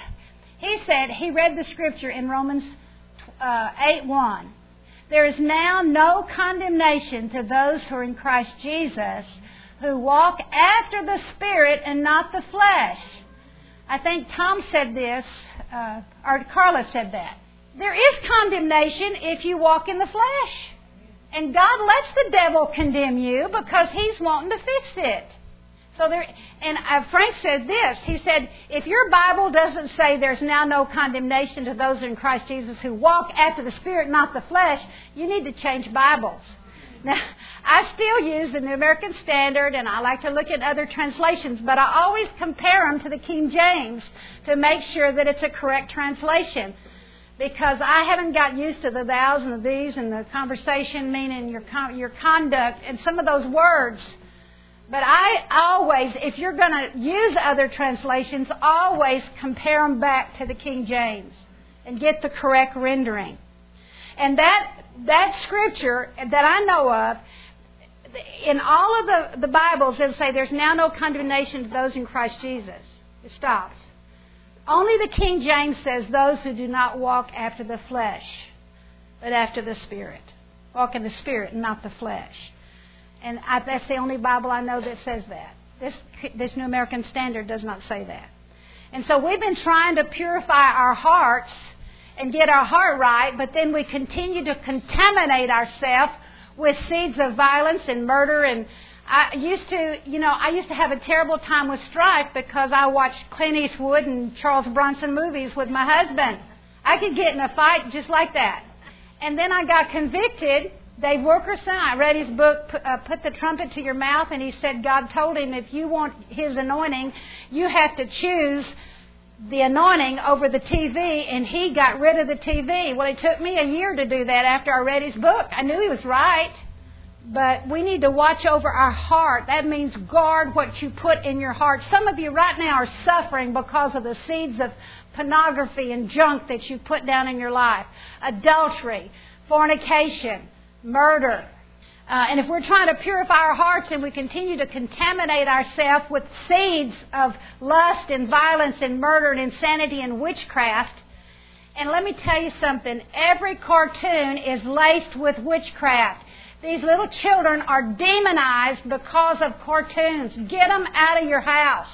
He said, he read the scripture in Romans uh, eight one. There is now no condemnation to those who are in Christ Jesus, who walk after the Spirit and not the flesh. I think Tom said this, uh, or Carla said that. There is condemnation if you walk in the flesh. And God lets the devil condemn you because He's wanting to fix it. So there, and uh, Frank said this. He said, if your Bible doesn't say there's now no condemnation to those in Christ Jesus who walk after the Spirit, not the flesh, you need to change Bibles. Now, I still use the New American Standard, and I like to look at other translations, but I always compare them to the King James to make sure that it's a correct translation. Because I haven't got used to the thous and the these and the conversation meaning your con- your conduct and some of those words. But I always, if you're going to use other translations, always compare them back to the King James and get the correct rendering. And that that scripture that I know of, in all of the, the Bibles, it'll say there's now no condemnation to those in Christ Jesus. It stops. Only the King James says those who do not walk after the flesh, but after the Spirit. Walk in the Spirit and not the flesh. And I, that's the only Bible I know that says that. This, this New American Standard does not say that. And so we've been trying to purify our hearts and get our heart right, but then we continue to contaminate ourselves with seeds of violence and murder. And I used to, you know, I used to have a terrible time with strife because I watched Clint Eastwood and Charles Bronson movies with my husband. I could get in a fight just like that. And then I got convicted. Dave Wilkerson, I read his book, uh, Put the Trumpet to Your Mouth, and he said God told him if you want His anointing, you have to choose the anointing over the T V, and he got rid of the T V. Well, it took me a year to do that after I read his book. I knew he was right, but we need to watch over our heart. That means guard what you put in your heart. Some of you right now are suffering because of the seeds of pornography and junk that you put down in your life. Adultery, fornication, murder. Uh, and if we're trying to purify our hearts and we continue to contaminate ourselves with seeds of lust and violence and murder and insanity and witchcraft, and let me tell you something, every cartoon is laced with witchcraft. These little children are demonized because of cartoons. Get them out of your house.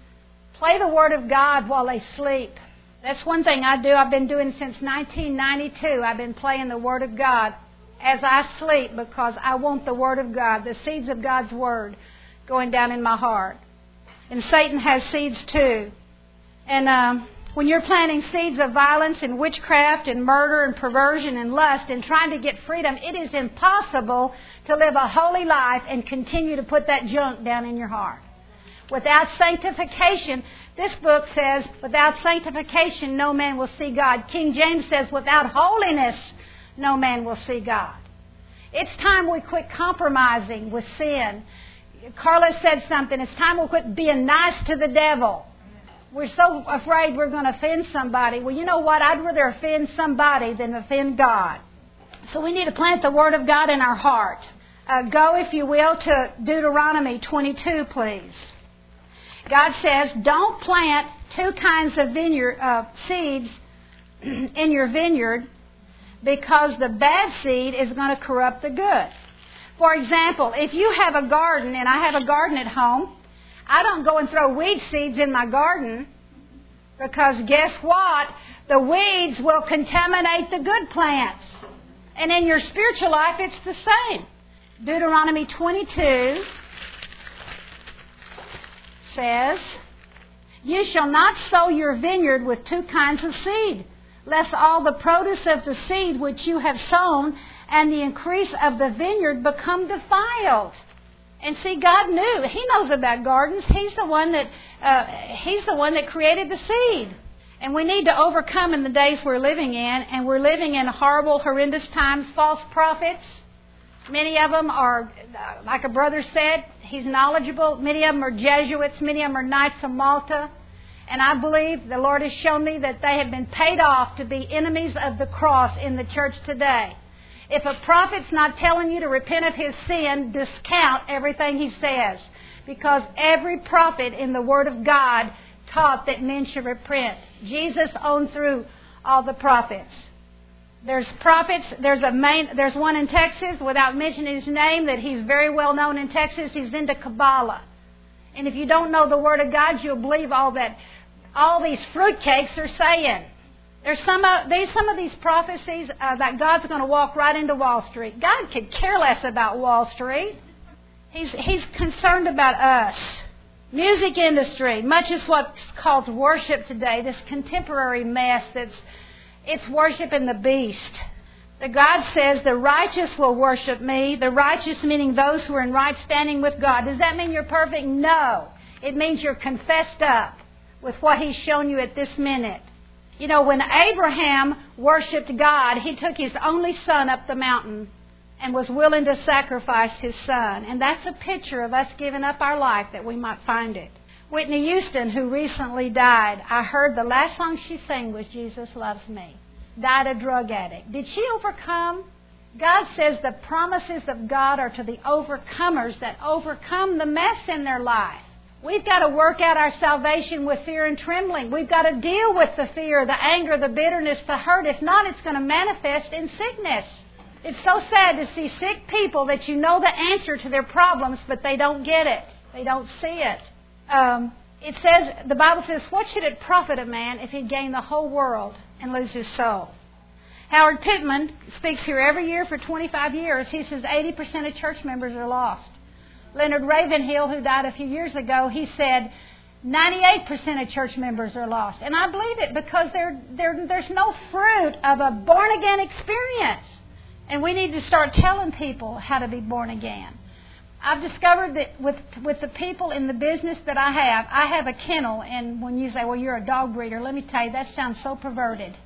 Play the Word of God while they sleep. That's one thing I do. I've been doing since nineteen ninety-two. I've been playing the Word of God as I sleep because I want the Word of God, the seeds of God's Word going down in my heart. And Satan has seeds too. And um, when you're planting seeds of violence and witchcraft and murder and perversion and lust and trying to get freedom, it is impossible to live a holy life and continue to put that junk down in your heart. Without sanctification, this book says, without sanctification no man will see God. King James says, without holiness no man will see God. It's time we quit compromising with sin. Carla said something. It's time we quit being nice to the devil. We're so afraid we're going to offend somebody. Well, you know what? I'd rather offend somebody than offend God. So we need to plant the Word of God in our heart. Uh, go, if you will, to Deuteronomy twenty-two, please. God says, don't plant two kinds of vineyard uh, seeds in your vineyard, because the bad seed is going to corrupt the good. For example, if you have a garden, and I have a garden at home, I don't go and throw weed seeds in my garden, because guess what? The weeds will contaminate the good plants. And in your spiritual life, it's the same. Deuteronomy twenty-two says, you shall not sow your vineyard with two kinds of seed, lest all the produce of the seed which you have sown and the increase of the vineyard become defiled. And see, God knew. He knows about gardens. He's the one that uh, He's the one that created the seed. And we need to overcome in the days we're living in. And we're living in horrible, horrendous times. False prophets. Many of them are, like a brother said, he's knowledgeable. Many of them are Jesuits. Many of them are Knights of Malta. And I believe the Lord has shown me that they have been paid off to be enemies of the cross in the church today. If a prophet's not telling you to repent of his sin, discount everything he says. because every prophet in the Word of God taught that men should repent. Jesus owned through all the prophets. There's prophets. There's a main. There's one in Texas, without mentioning his name, that he's very well known in Texas. He's into Kabbalah. And if you don't know the Word of God, you'll believe all that all these fruitcakes are saying. There's some of these some of these prophecies uh, that God's going to walk right into Wall Street. God could care less about Wall Street. He's He's concerned about us. Music industry, much is what's called worship today. This contemporary mess that's it's worshiping the beast. The God says the righteous will worship me. The righteous meaning those who are in right standing with God. Does that mean you're perfect? No. It means you're confessed up with what He's shown you at this minute. You know, when Abraham worshipped God, he took his only son up the mountain and was willing to sacrifice his son. And that's a picture of us giving up our life that we might find it. Whitney Houston, who recently died, I heard the last song she sang was Jesus Loves Me. Died a drug addict. Did she overcome? God says the promises of God are to the overcomers that overcome the mess in their life. We've got to work out our salvation with fear and trembling. We've got to deal with the fear, the anger, the bitterness, the hurt. If not, it's going to manifest in sickness. It's so sad to see sick people that you know the answer to their problems, but they don't get it. They don't see it. Um, it says, the Bible says, what should it profit a man if he gain the whole world and lose his soul? Howard Pittman speaks here every year for twenty-five years. He says eighty percent of church members are lost. Leonard Ravenhill, who died a few years ago, he said ninety-eight percent of church members are lost. And I believe it because there, there, there's no fruit of a born-again experience. And we need to start telling people how to be born again. I've discovered that with with the people in the business that I have, I have a kennel. And when you say, well, you're a dog breeder, let me tell you, that sounds so perverted.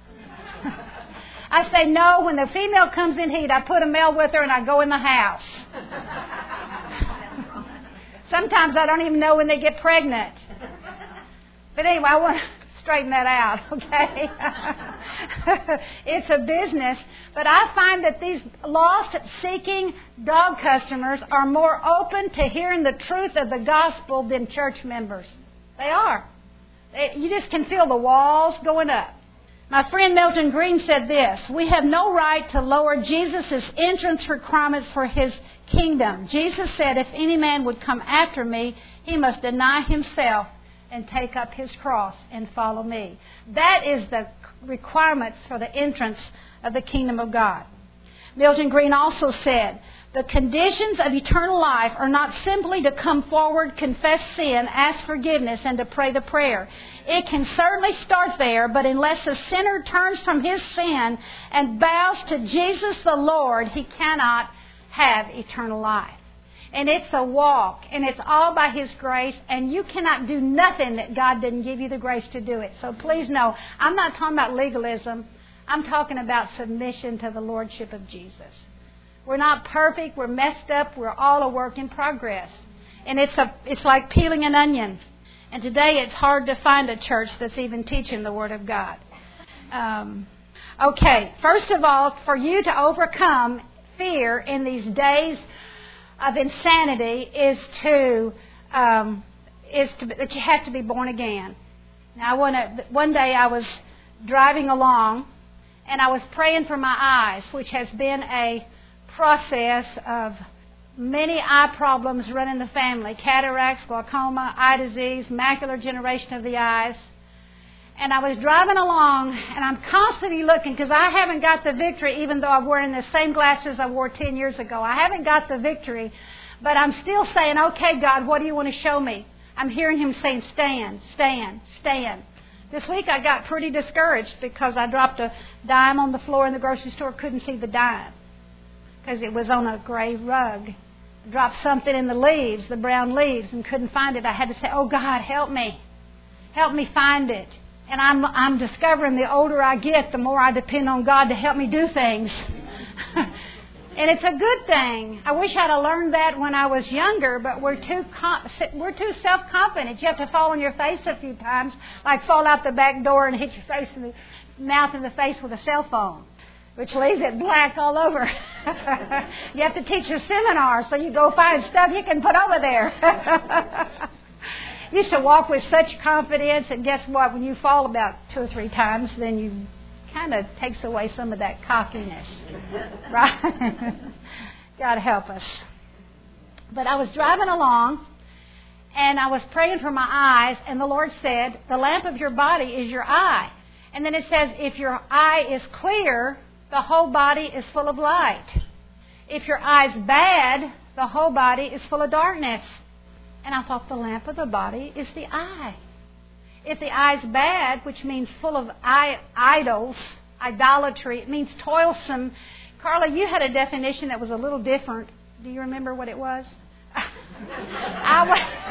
I say, no, when the female comes in heat, I put a male with her and I go in the house. Sometimes I don't even know when they get pregnant. But anyway, I want to straighten that out, okay? It's a business. But I find that these lost, seeking dog customers are more open to hearing the truth of the gospel than church members. They are. They, you just can feel the walls going up. My friend Milton Green said this, we have no right to lower Jesus' entrance requirements for His kingdom. Jesus said, if any man would come after me, he must deny himself and take up his cross and follow me. That is the requirements for the entrance of the kingdom of God. Milton Green also said, the conditions of eternal life are not simply to come forward, confess sin, ask forgiveness, and to pray the prayer. It can certainly start there, but unless a sinner turns from his sin and bows to Jesus the Lord, he cannot have eternal life. And it's a walk, and it's all by His grace, and you cannot do nothing that God didn't give you the grace to do it. So please know, I'm not talking about legalism. I'm talking about submission to the Lordship of Jesus. We're not perfect. We're messed up. We're all a work in progress. And it's a it's like peeling an onion. And today it's hard to find a church that's even teaching the Word of God. Um, okay, first of all, for you to overcome fear in these days of insanity is to um, is to, that you have to be born again. Now, I want to. One day I was driving along, and I was praying for my eyes, which has been a process of many eye problems running the family: cataracts, glaucoma, eye disease, macular degeneration of the eyes. And I was driving along, and I'm constantly looking because I haven't got the victory, even though I'm wearing the same glasses I wore ten years ago. I haven't got the victory, but I'm still saying, okay, God, what do you want to show me? I'm hearing Him saying, stand, stand, stand. This week I got pretty discouraged because I dropped a dime on the floor in the grocery store, couldn't see the dime because it was on a gray rug. I dropped something in the leaves, the brown leaves, and couldn't find it. I had to say, oh, God, help me. Help me find it. And I'm I'm discovering the older I get, the more I depend on God to help me do things. And it's a good thing. I wish I'd have learned that when I was younger, but we're too we're too self-confident. You have to fall on your face a few times, like fall out the back door and hit your face in the mouth in the face with a cell phone. which leaves it black all over. You have to teach a seminar, so you go find stuff you can put over there. Used to walk with such confidence, and guess what? When you fall about two or three times, then you kind of takes away some of that cockiness. Right? God help us. But I was driving along, and I was praying for my eyes, and the Lord said, the lamp of your body is your eye. And then it says, if your eye is clear, the whole body is full of light. If your eye's bad, the whole body is full of darkness. And I thought the lamp of the body is the eye. If the eye's bad, which means full of eye, idols, idolatry, it means toilsome. Carla, you had a definition that was a little different. Do you remember what it was? I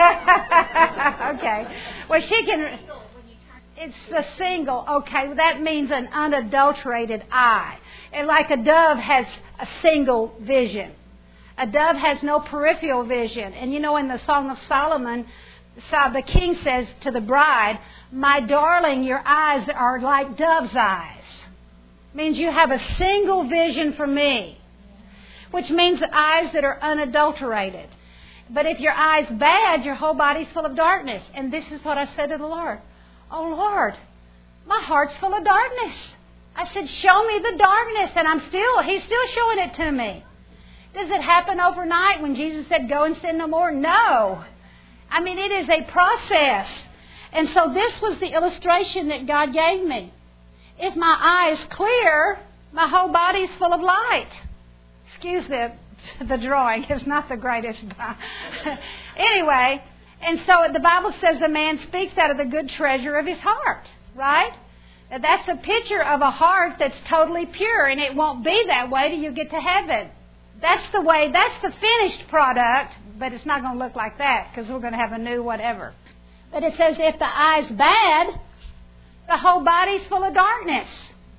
was, okay. Well, she can... It's the single. Okay, well, that means an unadulterated eye. And like a dove has a single vision. A dove has no peripheral vision. And you know, in the Song of Solomon, the king says to the bride, my darling, your eyes are like dove's eyes. Means you have a single vision for me. Which means eyes that are unadulterated. But if your eye's bad, your whole body's full of darkness. And this is what I said to the Lord. Oh, Lord, my heart's full of darkness. I said, show me the darkness. And I'm still, He's still showing it to me. Does it happen overnight when Jesus said, go and sin no more? No. I mean, it is a process. And so this was the illustration that God gave me. If my eye is clear, my whole body is full of light. Excuse the, the drawing. It's not the greatest. Anyway, and so the Bible says a man speaks out of the good treasure of his heart. Right? Now, that's a picture of a heart that's totally pure. And it won't be that way till you get to heaven. That's the way, that's the finished product, but it's not going to look like that because we're going to have a new whatever. But it says if the eye's bad, the whole body's full of darkness.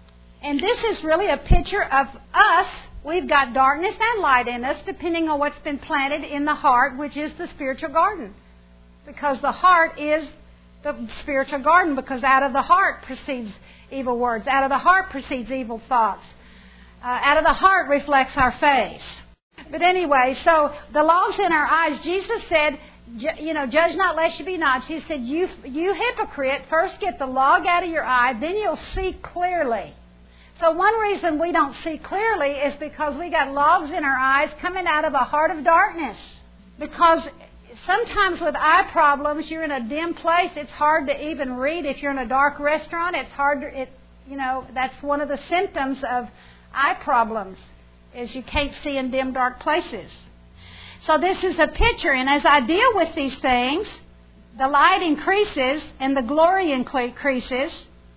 And this is really a picture of us. We've got darkness and light in us depending on what's been planted in the heart, which is the spiritual garden. Because the heart is the spiritual garden, because out of the heart proceeds evil words. Out of the heart proceeds evil thoughts. Uh, out of the heart reflects our face. But anyway, so the logs in our eyes, Jesus said, you know, judge not lest you be not. He said, you, you hypocrite, first get the log out of your eye, then you'll see clearly. So one reason we don't see clearly is because we got logs in our eyes coming out of a heart of darkness. Because sometimes with eye problems, you're in a dim place. It's hard to even read. If you're in a dark restaurant, it's hard to, it, you know, that's one of the symptoms of eye problems, is you can't see in dim, dark places. So this is a picture, and as I deal with these things, the light increases and the glory increases,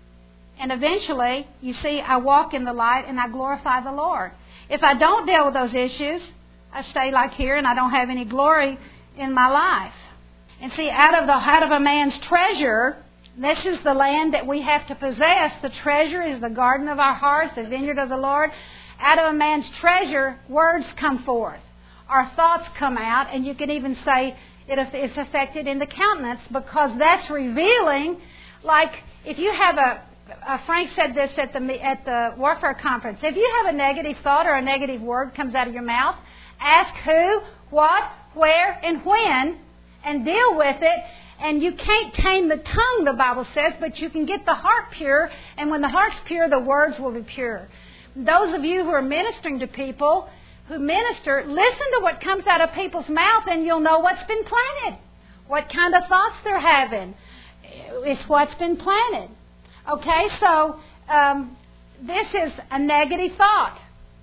and eventually, you see, I walk in the light and I glorify the Lord. If I don't deal with those issues, I stay like here and I don't have any glory in my life. And see, out of the out of a man's treasure, this is the land that we have to possess. The treasure is the garden of our hearts, the vineyard of the Lord. Out of a man's treasure, words come forth. Our thoughts come out, and you can even say it's affected in the countenance, because that's revealing. Like if you have a, uh, Frank said this at the at the warfare conference. If you have a negative thought or a negative word comes out of your mouth, ask who, what, where, and when, and deal with it. And you can't tame the tongue, the Bible says, but you can get the heart pure. And when the heart's pure, the words will be pure. Those of you who are ministering to people, who minister, listen to what comes out of people's mouth and you'll know what's been planted. What kind of thoughts they're having. It's what's been planted. Okay, so um, this is a negative thought.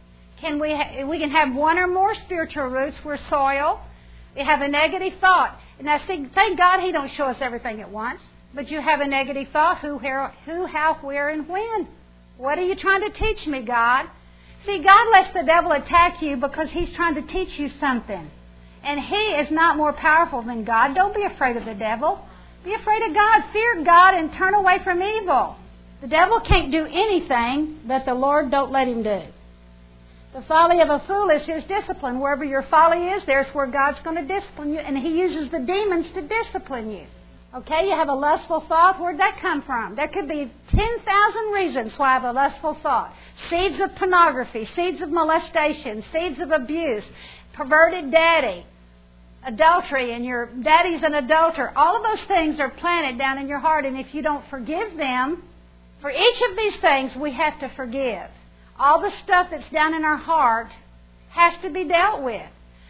Can we, ha- we can have one or more spiritual roots. We're soil. We have a negative thought. Now, see, thank God He don't show us everything at once. But you have a negative thought. Who, where, who, how, where, and when? What are you trying to teach me, God? See, God lets the devil attack you because he's trying to teach you something. And he is not more powerful than God. Don't be afraid of the devil. Be afraid of God. Fear God and turn away from evil. The devil can't do anything that the Lord don't let him do. The folly of a fool is his discipline. Wherever your folly is, there's where God's going to discipline you. And He uses the demons to discipline you. Okay, you have a lustful thought. Where'd that come from? There could be ten thousand reasons why I have a lustful thought. Seeds of pornography, seeds of molestation, seeds of abuse, perverted daddy, adultery, and your daddy's an adulterer. All of those things are planted down in your heart, and if you don't forgive them, for each of these things we have to forgive. All the stuff that's down in our heart has to be dealt with.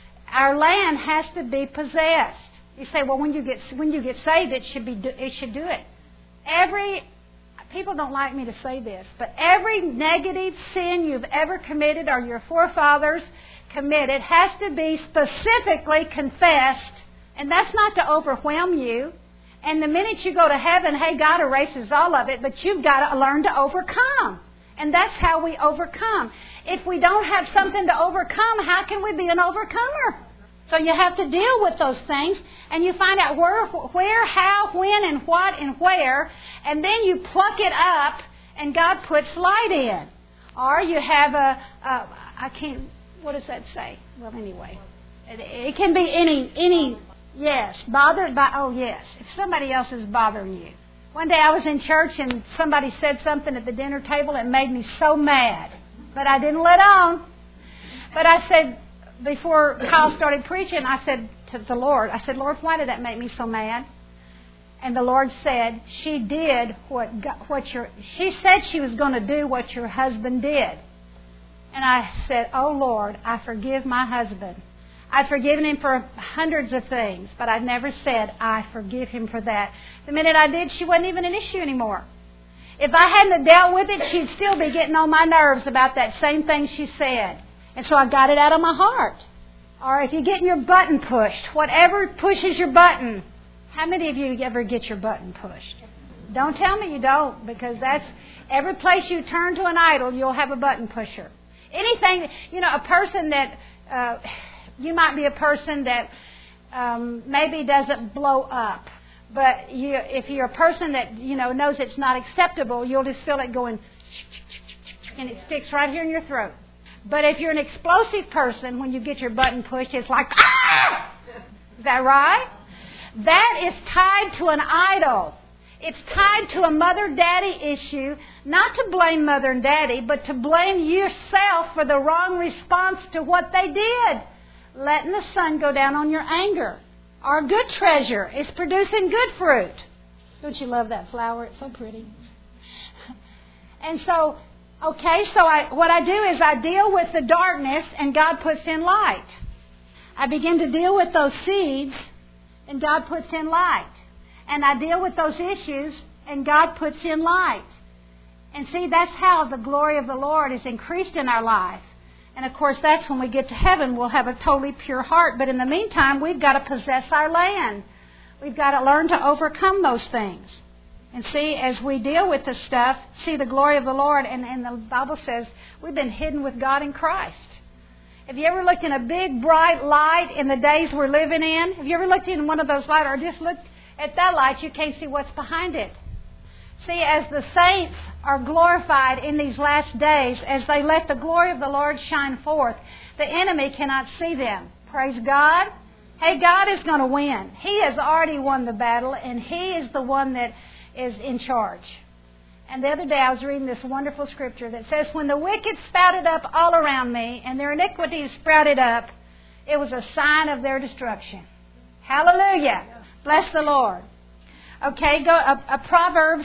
Our land has to be possessed. You say, well, when you get when you get saved, it should be it should do it. Every people don't like me to say this, but every negative sin you've ever committed or your forefathers committed has to be specifically confessed, and that's not to overwhelm you. And the minute you go to heaven, hey, God erases all of it, but you've got to learn to overcome. And that's how we overcome. If we don't have something to overcome, how can we be an overcomer? So you have to deal with those things, and you find out where, where, how, when, and what, and where, and then you pluck it up, and God puts light in. Or you have a, a I can't, what does that say? Well, anyway, it, it can be any, any, yes, bothered by, oh yes, if somebody else is bothering you. One day I was in church, and somebody said something at the dinner table that made me so mad, but I didn't let on. But I said, before Kyle started preaching, I said to the Lord, I said, Lord, why did that make me so mad? And the Lord said, she did what what your, she said she was going to do what your husband did. And I said, oh Lord, I forgive my husband. I've forgiven him for hundreds of things, but I've never said, I forgive him for that. The minute I did, she wasn't even an issue anymore. If I hadn't dealt with it, she'd still be getting on my nerves about that same thing she said. And so I got it out of my heart. Or if you're getting your button pushed, whatever pushes your button. How many of you ever get your button pushed? Don't tell me you don't, because that's every place you turn to an idol, you'll have a button pusher. Anything, you know, a person that, uh, you might be a person that um, maybe doesn't blow up. But you, if you're a person that, you know, knows it's not acceptable, you'll just feel it going, and it sticks right here in your throat. But if you're an explosive person, when you get your button pushed, it's like, ah! Is that right? That is tied to an idol. It's tied to a mother-daddy issue, not to blame mother and daddy, but to blame yourself for the wrong response to what they did. Letting the sun go down on your anger. Our good treasure is producing good fruit. Don't you love that flower? It's so pretty. And so, okay, so I, what I do is I deal with the darkness and God puts in light. I begin to deal with those seeds and God puts in light. And I deal with those issues and God puts in light. And see, that's how the glory of the Lord is increased in our life. And of course, that's when we get to heaven, we'll have a totally pure heart. But in the meantime, we've got to possess our land. We've got to learn to overcome those things. And see, as we deal with this stuff, see the glory of the Lord. And, and the Bible says we've been hidden with God in Christ. Have you ever looked in a big, bright light in the days we're living in? Have you ever looked in one of those lights or just looked at that light, you can't see what's behind it? See, as the saints are glorified in these last days, as they let the glory of the Lord shine forth, the enemy cannot see them. Praise God. Hey, God is going to win. He has already won the battle, and He is the one that is in charge. And the other day I was reading this wonderful scripture that says, when the wicked spouted up all around me, and their iniquities sprouted up, it was a sign of their destruction. Hallelujah. Bless the Lord. Okay, go. A, a Proverbs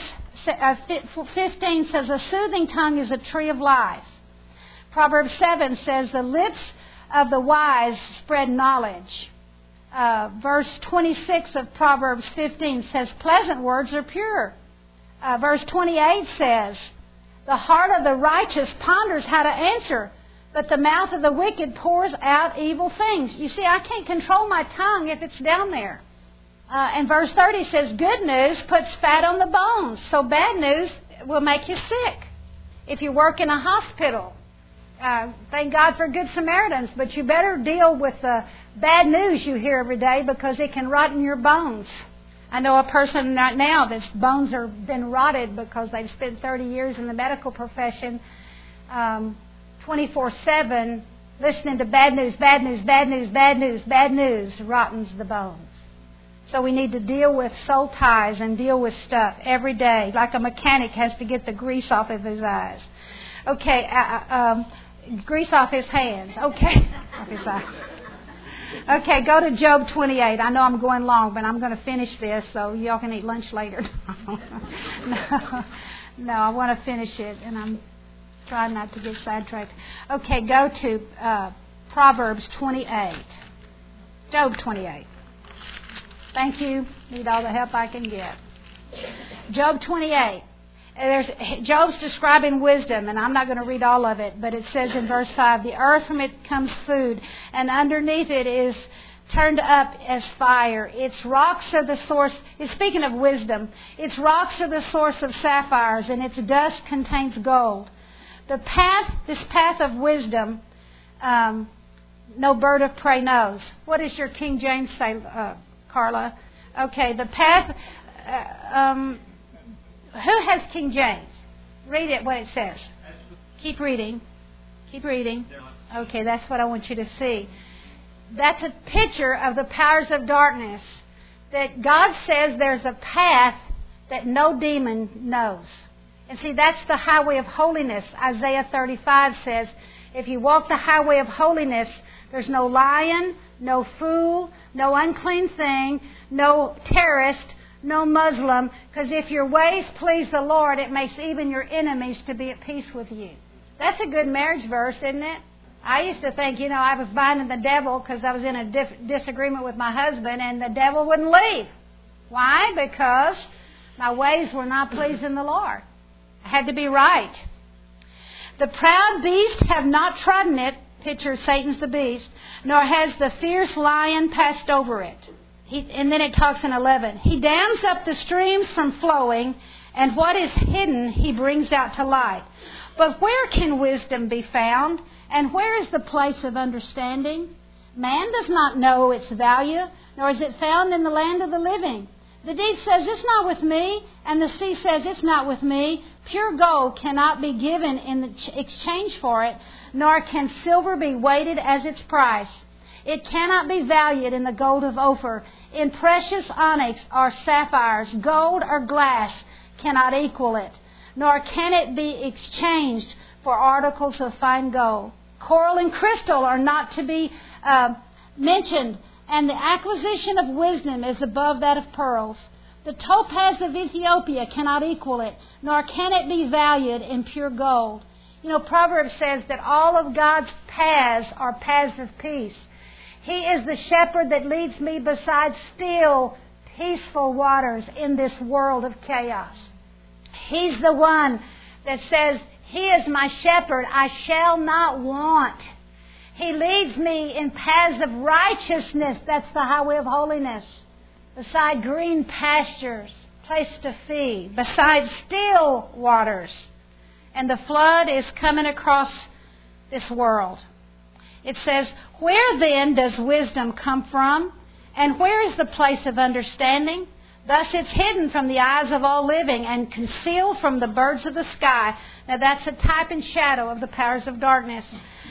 fifteen says, a soothing tongue is a tree of life. Proverbs seven says, the lips of the wise spread knowledge. Uh, verse twenty-six of Proverbs fifteen says, pleasant words are pure. Uh, verse twenty-eight says, the heart of the righteous ponders how to answer, but the mouth of the wicked pours out evil things. You see, I can't control my tongue if it's down there. Uh, and verse thirty says, good news puts fat on the bones, so bad news will make you sick. If you work in a hospital, uh, thank God for Good Samaritans, but you better deal with the bad news you hear every day because it can rotten your bones. I know a person right now that's bones have been rotted because they've spent thirty years in the medical profession, um, twenty-four seven, listening to bad news, bad news, bad news, bad news, bad news, rottens the bones. So we need to deal with soul ties and deal with stuff every day, like a mechanic has to get the grease off of his eyes. Okay, uh, um, grease off his hands. Okay, off his eyes. Okay, go to Job twenty-eight. I know I'm going long, but I'm going to finish this so y'all can eat lunch later. no, no, I want to finish it, and I'm trying not to get sidetracked. Okay, go to uh, Proverbs twenty-eight. Job twenty-eight. Thank you. Need all the help I can get. Job twenty-eight. There's, Job's describing wisdom, and I'm not going to read all of it, but it says in verse five, the earth from it comes food, and underneath it is turned up as fire. Its rocks are the source, it's speaking of wisdom, its rocks are the source of sapphires, and its dust contains gold. The path, this path of wisdom, um, no bird of prey knows. What does your King James say, uh, Carla? Okay, the path... Uh, um, Who has King James? Read it, what it says. Keep reading. Keep reading. Okay, that's what I want you to see. That's a picture of the powers of darkness. That God says there's a path that no demon knows. And see, that's the highway of holiness. Isaiah thirty-five says, if you walk the highway of holiness, there's no lion, no fool, no unclean thing, no terrorist, no Muslim, because if your ways please the Lord, it makes even your enemies to be at peace with you. That's a good marriage verse, isn't it? I used to think, you know, I was binding the devil because I was in a dif- disagreement with my husband, and the devil wouldn't leave. Why? Because my ways were not pleasing the Lord. I had to be right. The proud beast have not trodden it, picture Satan's the beast, nor has the fierce lion passed over it. He, and then it talks in eleven. He dams up the streams from flowing, and what is hidden he brings out to light. But where can wisdom be found? And where is the place of understanding? Man does not know its value, nor is it found in the land of the living. The deep says, it's not with me, and the sea says, it's not with me. Pure gold cannot be given in exchange for it, nor can silver be weighted as its price. It cannot be valued in the gold of Ophir. In precious onyx or sapphires, gold or glass cannot equal it, nor can it be exchanged for articles of fine gold. Coral and crystal are not to be uh, mentioned, and the acquisition of wisdom is above that of pearls. The topaz of Ethiopia cannot equal it, nor can it be valued in pure gold. You know, Proverbs says that all of God's paths are paths of peace. He is the shepherd that leads me beside still, peaceful waters in this world of chaos. He's the one that says, He is my shepherd, I shall not want. He leads me in paths of righteousness, that's the highway of holiness, beside green pastures, place to feed, beside still waters. And the flood is coming across this world. It says, where then does wisdom come from? And where is the place of understanding? Thus it's hidden from the eyes of all living and concealed from the birds of the sky. Now that's a type and shadow of the powers of darkness.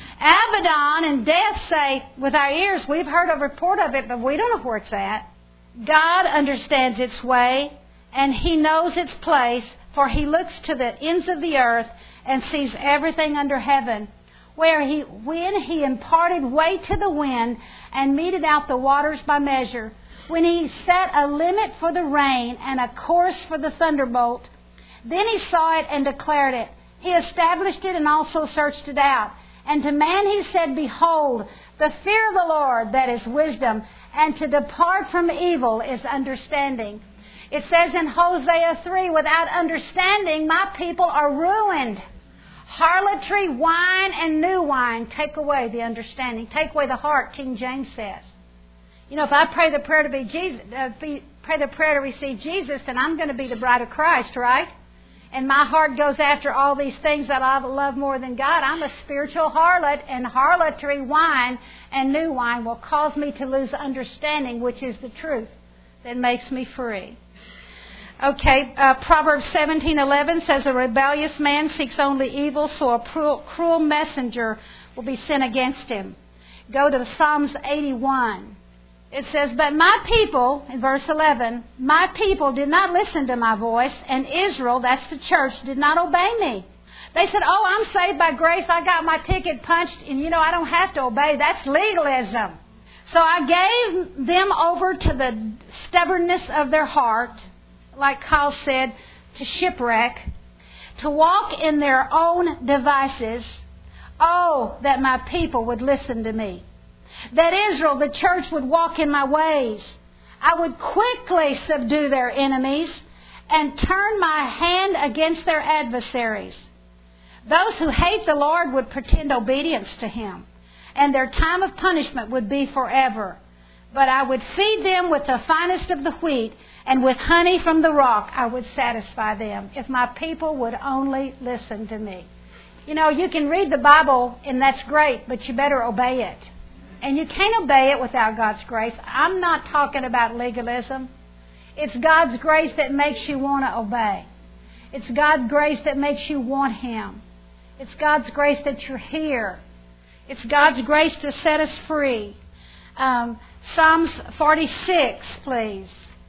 Abaddon and death say, with our ears, we've heard a report of it, but we don't know where it's at. God understands its way, and He knows its place, for He looks to the ends of the earth and sees everything under heaven. Where he, when he imparted weight to the wind and meted out the waters by measure, when he set a limit for the rain and a course for the thunderbolt, then he saw it and declared it. He established it and also searched it out. And to man he said, behold, the fear of the Lord, that is wisdom, and to depart from evil is understanding. It says in Hosea three, without understanding, my people are ruined. Harlotry, wine, and new wine take away the understanding. Take away the heart, King James says. You know, if I pray the prayer to be Jesus, uh, be, pray the prayer to receive Jesus, then I'm going to be the bride of Christ, right? And my heart goes after all these things that I love more than God. I'm a spiritual harlot, and harlotry, wine, and new wine will cause me to lose understanding, which is the truth that makes me free. Okay, uh, Proverbs seventeen eleven says, a rebellious man seeks only evil, so a cruel, cruel messenger will be sent against him. Go to Psalms eighty-one. It says, but my people, in verse eleven, my people did not listen to my voice, and Israel, that's the church, did not obey me. They said, oh, I'm saved by grace. I got my ticket punched, and, you know, I don't have to obey. That's legalism. So I gave them over to the stubbornness of their heart, like Kyle said, to shipwreck, to walk in their own devices. Oh, that my people would listen to me. That Israel, the church, would walk in my ways. I would quickly subdue their enemies and turn my hand against their adversaries. Those who hate the Lord would pretend obedience to Him, and their time of punishment would be forever. But I would feed them with the finest of the wheat, and with honey from the rock I would satisfy them, if my people would only listen to me. You know, you can read the Bible, and that's great, but you better obey it. And you can't obey it without God's grace. I'm not talking about legalism. It's God's grace that makes you want to obey. It's God's grace that makes you want Him. It's God's grace that you're here. It's God's grace to set us free. Um, Psalms forty-six, please.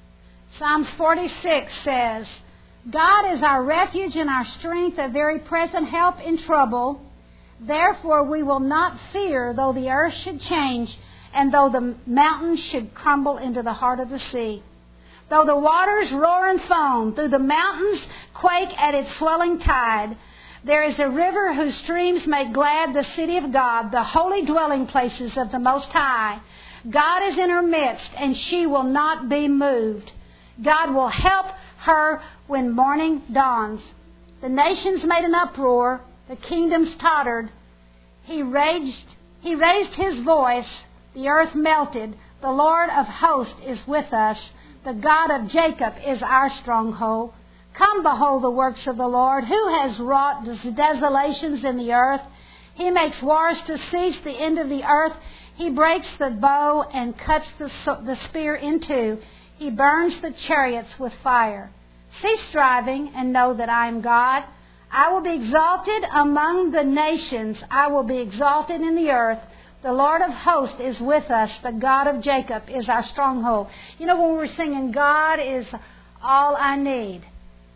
Psalms forty-six says, God is our refuge and our strength, a very present help in trouble. Therefore we will not fear, though the earth should change, and though the mountains should crumble into the heart of the sea. Though the waters roar and foam, though the mountains quake at its swelling tide, there is a river whose streams make glad the city of God, the holy dwelling places of the Most High. God is in her midst, and she will not be moved. God will help her when morning dawns. The nations made an uproar. The kingdoms tottered. He raged. He raised His voice. The earth melted. The Lord of hosts is with us. The God of Jacob is our stronghold. Come, behold the works of the Lord, who has wrought desolations in the earth. He makes wars to cease, the end of the earth. He breaks the bow and cuts the, the spear in two. He burns the chariots with fire. Cease striving and know that I am God. I will be exalted among the nations. I will be exalted in the earth. The Lord of hosts is with us. The God of Jacob is our stronghold. You know, when we were singing, God is all I need.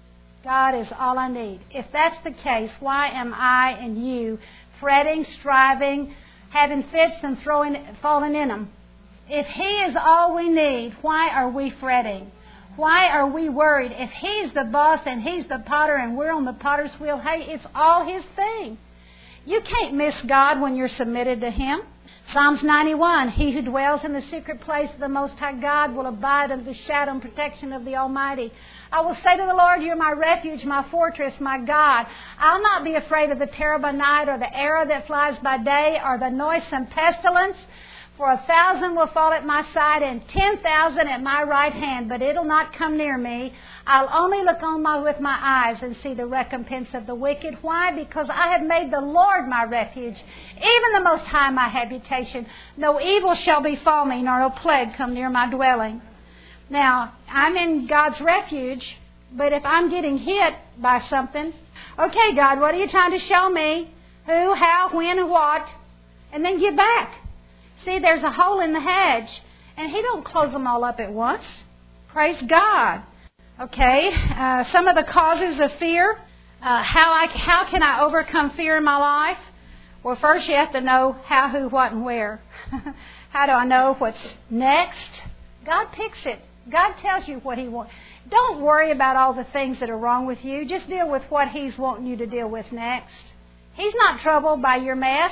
God is all I need. If that's the case, why am I and you fretting, striving, having fits and throwing, falling in them? If He is all we need, why are we fretting? Why are we worried? If He's the boss and He's the potter and we're on the potter's wheel, hey, it's all His thing. You can't miss God when you're submitted to Him. Psalms ninety-one, He who dwells in the secret place of the Most High God will abide under the shadow and protection of the Almighty. I will say to the Lord, You're my refuge, my fortress, my God. I'll not be afraid of the terror by night, or the arrow that flies by day, or the noisome pestilence. For a thousand will fall at my side and ten thousand at my right hand, but it'll not come near me. I'll only look on my, with my eyes and see the recompense of the wicked. Why? Because I have made the Lord my refuge, even the Most High my habitation. No evil shall befall me, nor no plague come near my dwelling. Now, I'm in God's refuge, but if I'm getting hit by something, okay, God, what are you trying to show me? Who, how, when, and what? And then get back. See, there's a hole in the hedge, and He don't close them all up at once. Praise God. Okay, uh, some of the causes of fear. Uh, how I how can I overcome fear in my life? Well, first you have to know how, who, what, and where. How do I know what's next? God picks it. God tells you what He wants. Don't worry about all the things that are wrong with you. Just deal with what He's wanting you to deal with next. He's not troubled by your mess.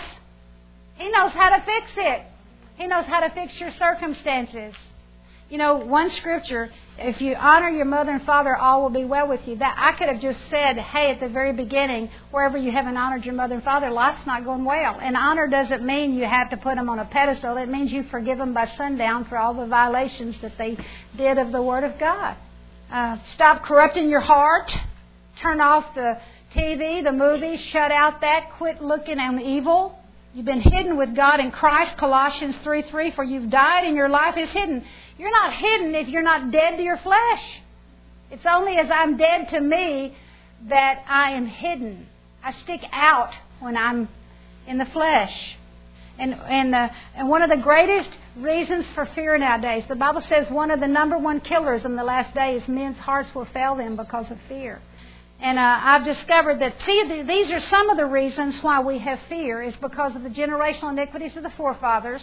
He knows how to fix it. He knows how to fix your circumstances. You know, one scripture, if you honor your mother and father, all will be well with you. That I could have just said, hey, at the very beginning, wherever you haven't honored your mother and father, life's not going well. And honor doesn't mean you have to put them on a pedestal. It means you forgive them by sundown for all the violations that they did of the Word of God. Uh, stop corrupting your heart. Turn off the T V, the movies. Shut out that. Quit looking on evil. You've been hidden with God in Christ, Colossians three three, for you've died and your life is hidden. You're not hidden if you're not dead to your flesh. It's only as I'm dead to me that I am hidden. I stick out when I'm in the flesh. And and, uh, and one of the greatest reasons for fear nowadays, the Bible says one of the number one killers in the last days, men's hearts will fail them because of fear. And uh, I've discovered that see, these are some of the reasons why we have fear is because of the generational iniquities of the forefathers.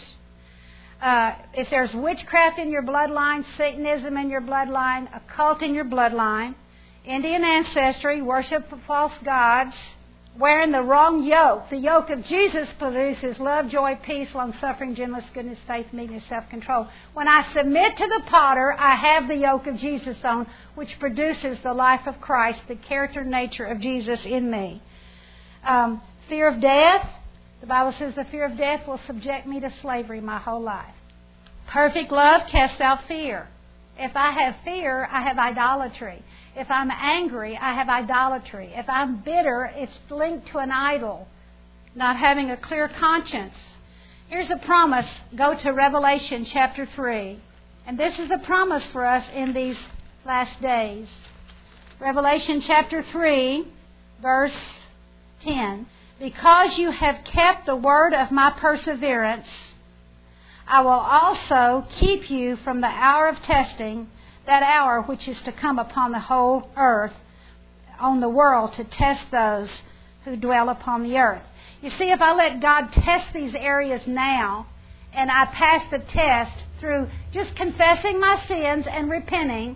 Uh, if there's witchcraft in your bloodline, Satanism in your bloodline, occult in your bloodline, Indian ancestry, worship of false gods, wearing the wrong yoke. The yoke of Jesus produces love, joy, peace, long-suffering, gentleness, goodness, faith, meekness, self-control. When I submit to the potter, I have the yoke of Jesus on, which produces the life of Christ, the character and nature of Jesus in me. Um, fear of death. The Bible says the fear of death will subject me to slavery my whole life. Perfect love casts out fear. If I have fear, I have idolatry. If I'm angry, I have idolatry. If I'm bitter, it's linked to an idol, not having a clear conscience. Here's a promise. Go to Revelation chapter three. And this is a promise for us in these last days. Revelation chapter three, verse ten. Because you have kept the word of my perseverance, I will also keep you from the hour of testing, that hour which is to come upon the whole earth, on the world, to test those who dwell upon the earth. You see, if I let God test these areas now, and I pass the test through just confessing my sins and repenting,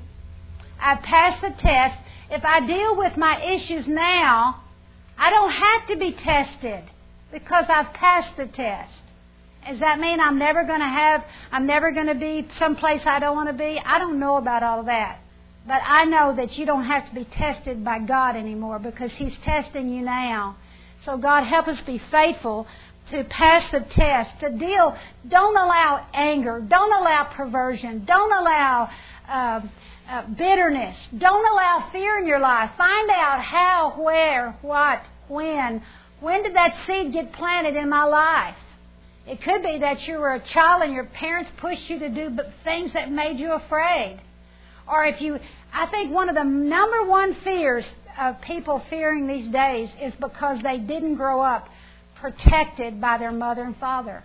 I pass the test. If I deal with my issues now, I don't have to be tested because I've passed the test. Does that mean I'm never going to have, I'm never going to be someplace I don't want to be? I don't know about all of that. But I know that you don't have to be tested by God anymore because He's testing you now. So God, help us be faithful to pass the test, to deal. Don't allow anger. Don't allow perversion. Don't allow uh, uh, bitterness. Don't allow fear in your life. Find out how, where, what, when. When did that seed get planted in my life? It could be that you were a child and your parents pushed you to do things that made you afraid. Or if you, I think one of the number one fears of people fearing these days is because they didn't grow up protected by their mother and father.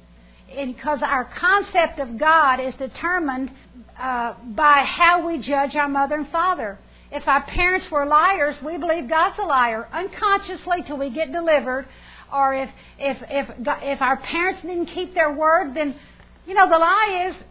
And because our concept of God is determined uh, by how we judge our mother and father. If our parents were liars, we believe God's a liar unconsciously till we get delivered. Or if if if if our parents didn't keep their word, then, you know, the lie is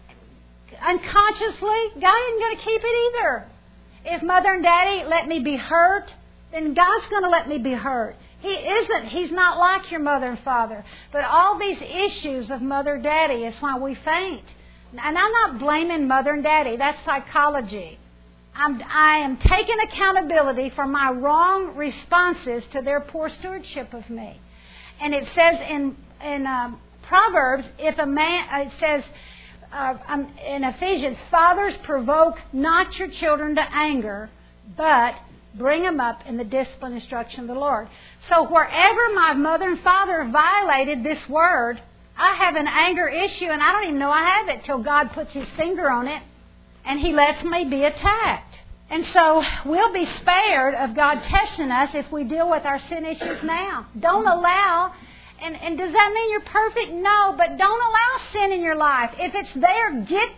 unconsciously God isn't going to keep it either. If Mother and Daddy let me be hurt, then God's going to let me be hurt. He isn't. He's not like your mother and father. But all these issues of Mother and Daddy is why we faint. And I'm not blaming Mother and Daddy. That's psychology. I'm, I am taking accountability for my wrong responses to their poor stewardship of me. And it says in in um, Proverbs, if a man, uh, it says uh, um, in Ephesians, fathers, provoke not your children to anger, but bring them up in the discipline and instruction of the Lord. So wherever my mother and father violated this word, I have an anger issue, and I don't even know I have it till God puts His finger on it, and He lets me be attacked. And so we'll be spared of God testing us if we deal with our sin issues now. Don't allow, and, and does that mean you're perfect? No, but don't allow sin in your life. If it's there,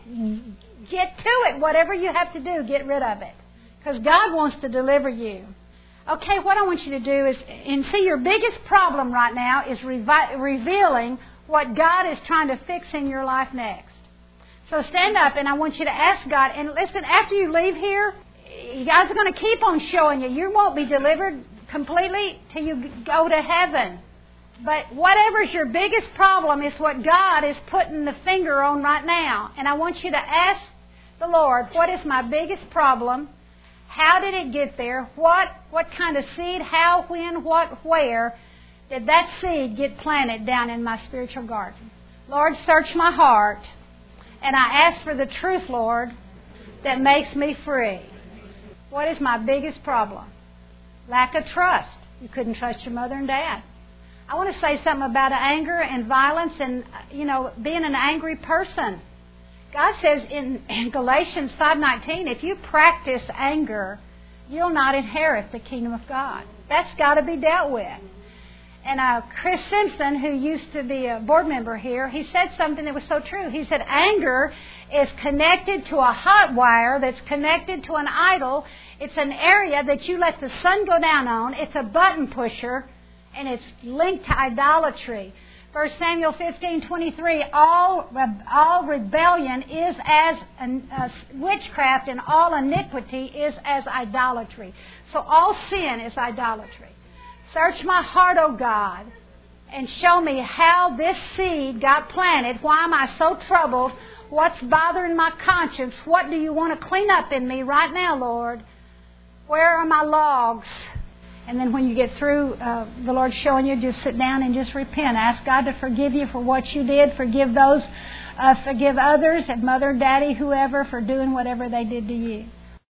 get, get to it. Whatever you have to do, get rid of it. Because God wants to deliver you. Okay, what I want you to do is, and see, your biggest problem right now is revi- revealing what God is trying to fix in your life next. So stand up, and I want you to ask God, and listen, after you leave here, God's going to keep on showing you. You won't be delivered completely till you go to heaven. But whatever's your biggest problem is what God is putting the finger on right now. And I want you to ask the Lord, what is my biggest problem? How did it get there? What what kind of seed? How, when, what, where did that seed get planted down in my spiritual garden? Lord, search my heart. And I ask for the truth, Lord, that makes me free. What is my biggest problem? Lack of trust. You couldn't trust your mother and dad. I want to say something about anger and violence and, you know, being an angry person. God says in, in Galatians five nineteen, if you practice anger, you'll not inherit the kingdom of God. That's got to be dealt with. And uh, Chris Simpson, who used to be a board member here, he said something that was so true. He said anger is connected to a hot wire that's connected to an idol. It's an area that you let the sun go down on. It's a button pusher, and it's linked to idolatry. First Samuel fifteen twenty-three, all, all rebellion is as uh, witchcraft, and all iniquity is as idolatry. So all sin is idolatry. Search my heart, O God, and show me how this seed got planted. Why am I so troubled? What's bothering my conscience? What do you want to clean up in me right now, Lord? Where are my logs? And then when you get through, uh, the Lord showing you, just sit down and just repent. Ask God to forgive you for what you did. Forgive those, uh, forgive others, and mother, daddy, whoever, for doing whatever they did to you.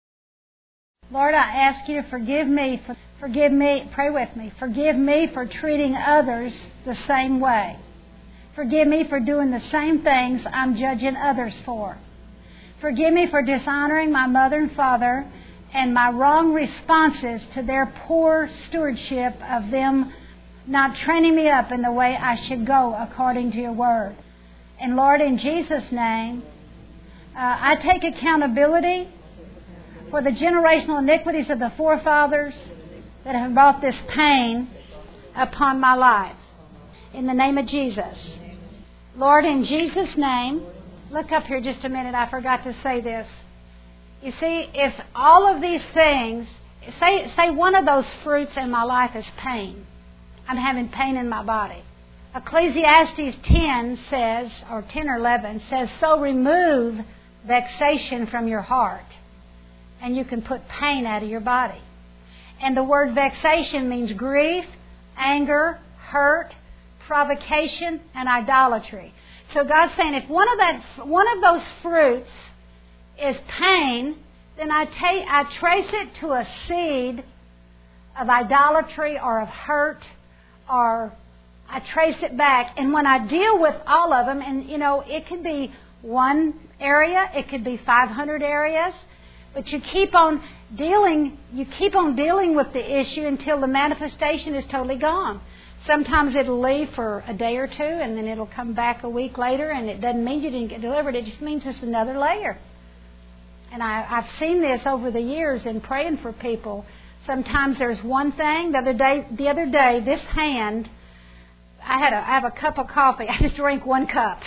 Lord, I ask you to forgive me. For, forgive me. Pray with me. Forgive me for treating others the same way. Forgive me for doing the same things I'm judging others for. Forgive me for dishonoring my mother and father and my wrong responses to their poor stewardship of them not training me up in the way I should go according to your word. And Lord, in Jesus' name, uh, I take accountability for the generational iniquities of the forefathers that have brought this pain upon my life. In the name of Jesus. Lord, in Jesus' name, look up here just a minute. I forgot to say this. You see, if all of these things, say, say one of those fruits in my life is pain. I'm having pain in my body. Ecclesiastes ten says, or ten or eleven says, so remove vexation from your heart, and you can put pain out of your body. And the word vexation means grief, anger, hurt, provocation, and idolatry. So God's saying, if one of that, one of those fruits is pain, then I take, I trace it to a seed of idolatry or of hurt, or I trace it back. And when I deal with all of them, and you know, it could be one area, it could be five hundred areas, but you keep on dealing, you keep on dealing with the issue until the manifestation is totally gone. Sometimes it'll leave for a day or two, and then it'll come back a week later, and it doesn't mean you didn't get delivered. It just means it's another layer. And I, I've seen this over the years in praying for people. Sometimes there's one thing. The other day, the other day, this hand, I had a, I have a cup of coffee. I just drank one cup.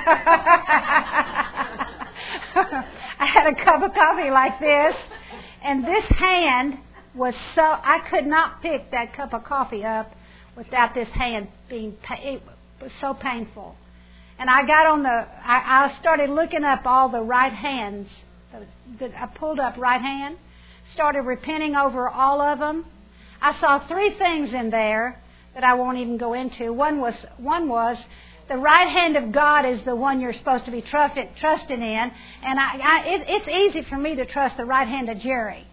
I had a cup of coffee like this, and this hand was so, I could not pick that cup of coffee up without this hand being, it was so painful. And I got on the, I, I started looking up all the right hands. I pulled up right hand, started repenting over all of them. I saw three things in there that I won't even go into. One was, one was the right hand of God is the one you're supposed to be trusting in, and I, I, it, it's easy for me to trust the right hand of Jerry.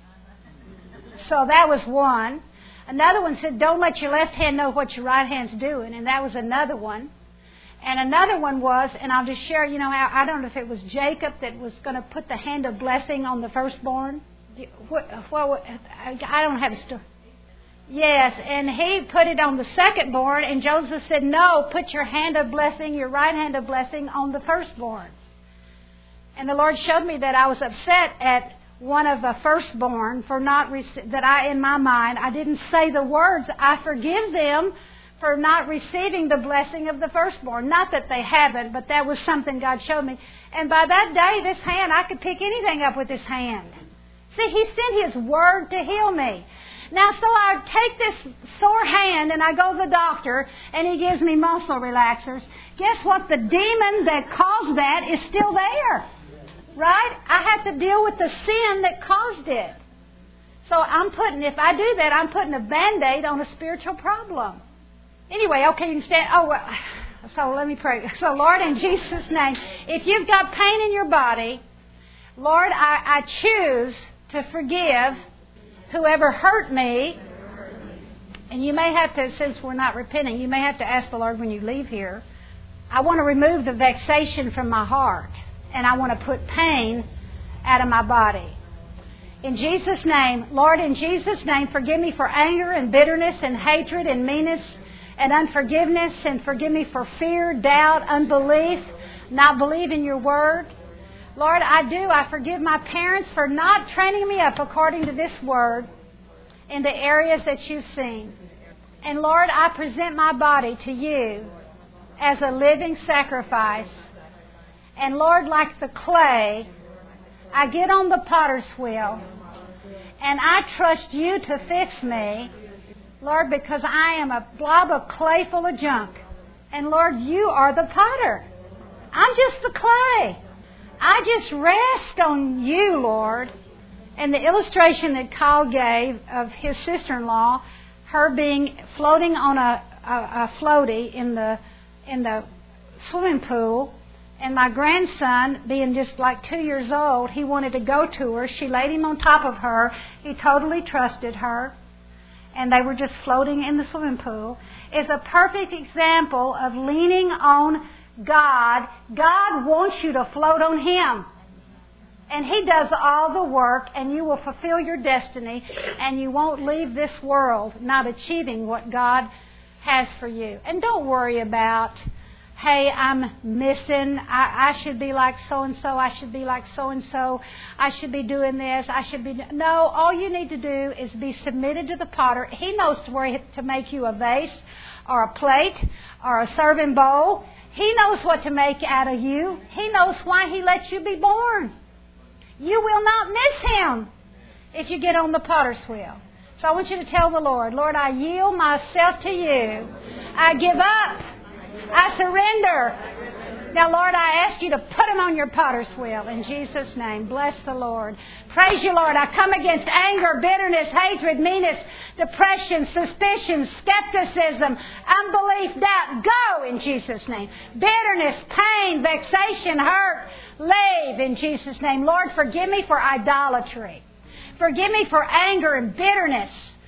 So that was one. Another one said, don't let your left hand know what your right hand's doing, and that was another one. And another one was, and I'll just share, you know, I don't know if it was Jacob that was going to put the hand of blessing on the firstborn. What, what, I don't have a story. Yes, and he put it on the secondborn, and Joseph said, no, put your hand of blessing, your right hand of blessing on the firstborn. And the Lord showed me that I was upset at one of the firstborn for not, rec- that I, in my mind, I didn't say the words, I forgive them for not receiving the blessing of the firstborn. Not that they haven't, but that was something God showed me. And by that day, this hand, I could pick anything up with this hand. See, He sent His word to heal me. Now, so I take this sore hand and I go to the doctor and he gives me muscle relaxers. Guess what? The demon that caused that is still there. Right? I have to deal with the sin that caused it. So I'm putting, if I do that, I'm putting a Band-Aid on a spiritual problem. Anyway, okay, you can stand. Oh, well, so let me pray. So, Lord, in Jesus' name, if you've got pain in your body, Lord, I, I choose to forgive whoever hurt me. And you may have to, since we're not repenting, you may have to ask the Lord when you leave here, I want to remove the vexation from my heart. And I want to put pain out of my body. In Jesus' name, Lord, in Jesus' name, forgive me for anger and bitterness and hatred and meanness and unforgiveness, and forgive me for fear, doubt, unbelief, not believing your word. Lord, I do. I forgive my parents for not training me up according to this word in the areas that you've seen. And Lord, I present my body to you as a living sacrifice. And Lord, like the clay, I get on the potter's wheel and I trust you to fix me, Lord, because I am a blob of clay full of junk. And Lord, you are the potter. I'm just the clay. I just rest on you, Lord. And the illustration that Kyle gave of his sister-in-law, her being floating on a, a, a floaty in the in the swimming pool, and my grandson, being just like two years old, he wanted to go to her. She laid him on top of her. He totally trusted her. And they were just floating in the swimming pool. Is a perfect example of leaning on God. God wants you to float on Him. And He does all the work, and you will fulfill your destiny, and you won't leave this world not achieving what God has for you. And don't worry about, hey, I'm missing, I, I should be like so-and-so, I should be like so-and-so, I should be doing this, I should be... No, all you need to do is be submitted to the potter. He knows where to make you a vase or a plate or a serving bowl. He knows what to make out of you. He knows why He lets you be born. You will not miss Him if you get on the potter's wheel. So I want you to tell the Lord, Lord, I yield myself to you. I give up. I surrender. Now, Lord, I ask you to put Him on your potter's wheel. In Jesus' name, bless the Lord. Praise you, Lord. I come against anger, bitterness, hatred, meanness, depression, suspicion, skepticism, unbelief, doubt. Go in Jesus' name. Bitterness, pain, vexation, hurt, leave in Jesus' name. Lord, forgive me for idolatry. Forgive me for anger and bitterness.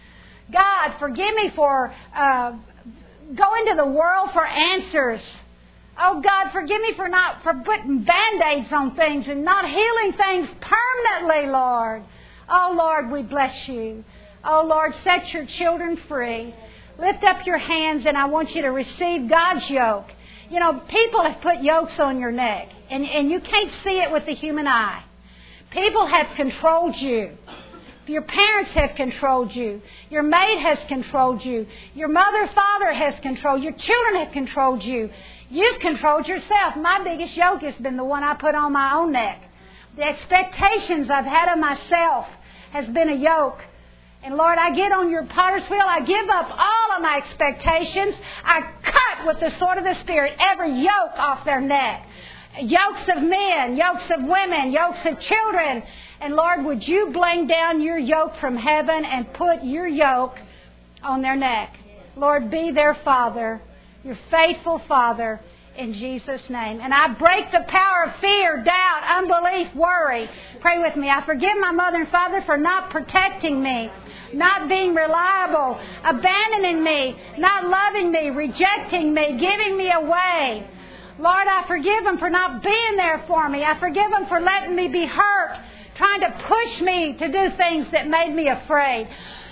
God, forgive me for uh, going to the world for answers. Oh, God, forgive me for not for putting Band-Aids on things and not healing things permanently, Lord. Oh, Lord, we bless you. Oh, Lord, set your children free. Lift up your hands, and I want you to receive God's yoke. You know, people have put yokes on your neck, and, and you can't see it with the human eye. People have controlled you. Your parents have controlled you. Your maid has controlled you. Your mother, father has controlled you. Your children have controlled you. You've controlled yourself. My biggest yoke has been the one I put on my own neck. The expectations I've had of myself has been a yoke. And Lord, I get on your potter's wheel. I give up all of my expectations. I cut with the sword of the Spirit every yoke off their neck. Yokes of men, yokes of women, yokes of children. And Lord, would you bring down your yoke from heaven and put your yoke on their neck? Lord, be their Father, your faithful Father, in Jesus' name. And I break the power of fear, doubt, unbelief, worry. Pray with me. I forgive my mother and father for not protecting me, not being reliable, abandoning me, not loving me, rejecting me, giving me away. Lord, I forgive them for not being there for me. I forgive them for letting me be hurt, trying to push me to do things that made me afraid.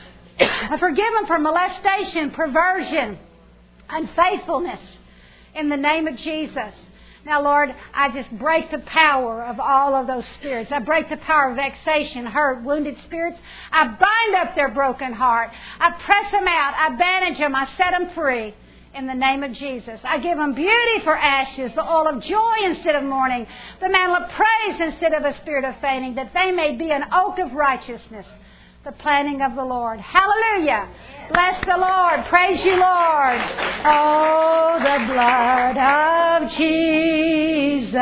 I forgive them for molestation, perversion, unfaithfulness in the name of Jesus. Now, Lord, I just break the power of all of those spirits. I break the power of vexation, hurt, wounded spirits. I bind up their broken heart. I press them out. I bandage them. I set them free. In the name of Jesus. I give them beauty for ashes, the oil of joy instead of mourning, the mantle of praise instead of a spirit of fainting, that they may be an oak of righteousness, the planting of the Lord. Hallelujah. Bless the Lord. Praise you, Lord. Oh, the blood of Jesus.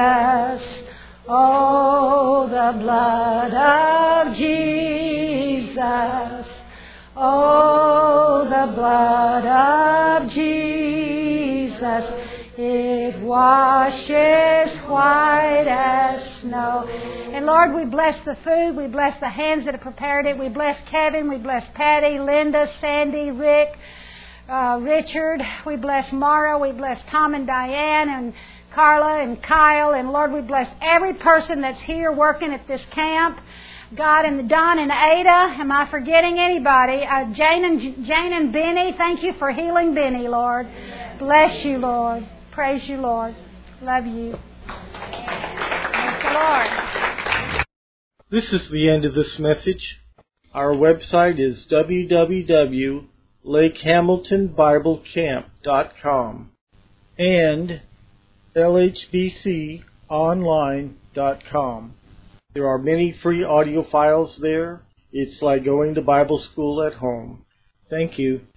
Oh, the blood of Jesus. Oh, the blood of Jesus, it washes white as snow. And Lord, we bless the food. We bless the hands that have prepared it. We bless Kevin. We bless Patty, Linda, Sandy, Rick, uh, Richard. We bless Mara. We bless Tom and Diane and Carla and Kyle, and Lord, we bless every person that's here working at this camp. God, and Don and Ada, am I forgetting anybody? Uh, Jane and Jane and Benny, thank you for healing Benny, Lord. Bless you, Lord. Praise you, Lord. Love you. Thank the Lord. This is the end of this message. Our website is w w w dot lake hamilton bible camp dot com and l h b c online dot com. There are many free audio files there. It's like going to Bible school at home. Thank you.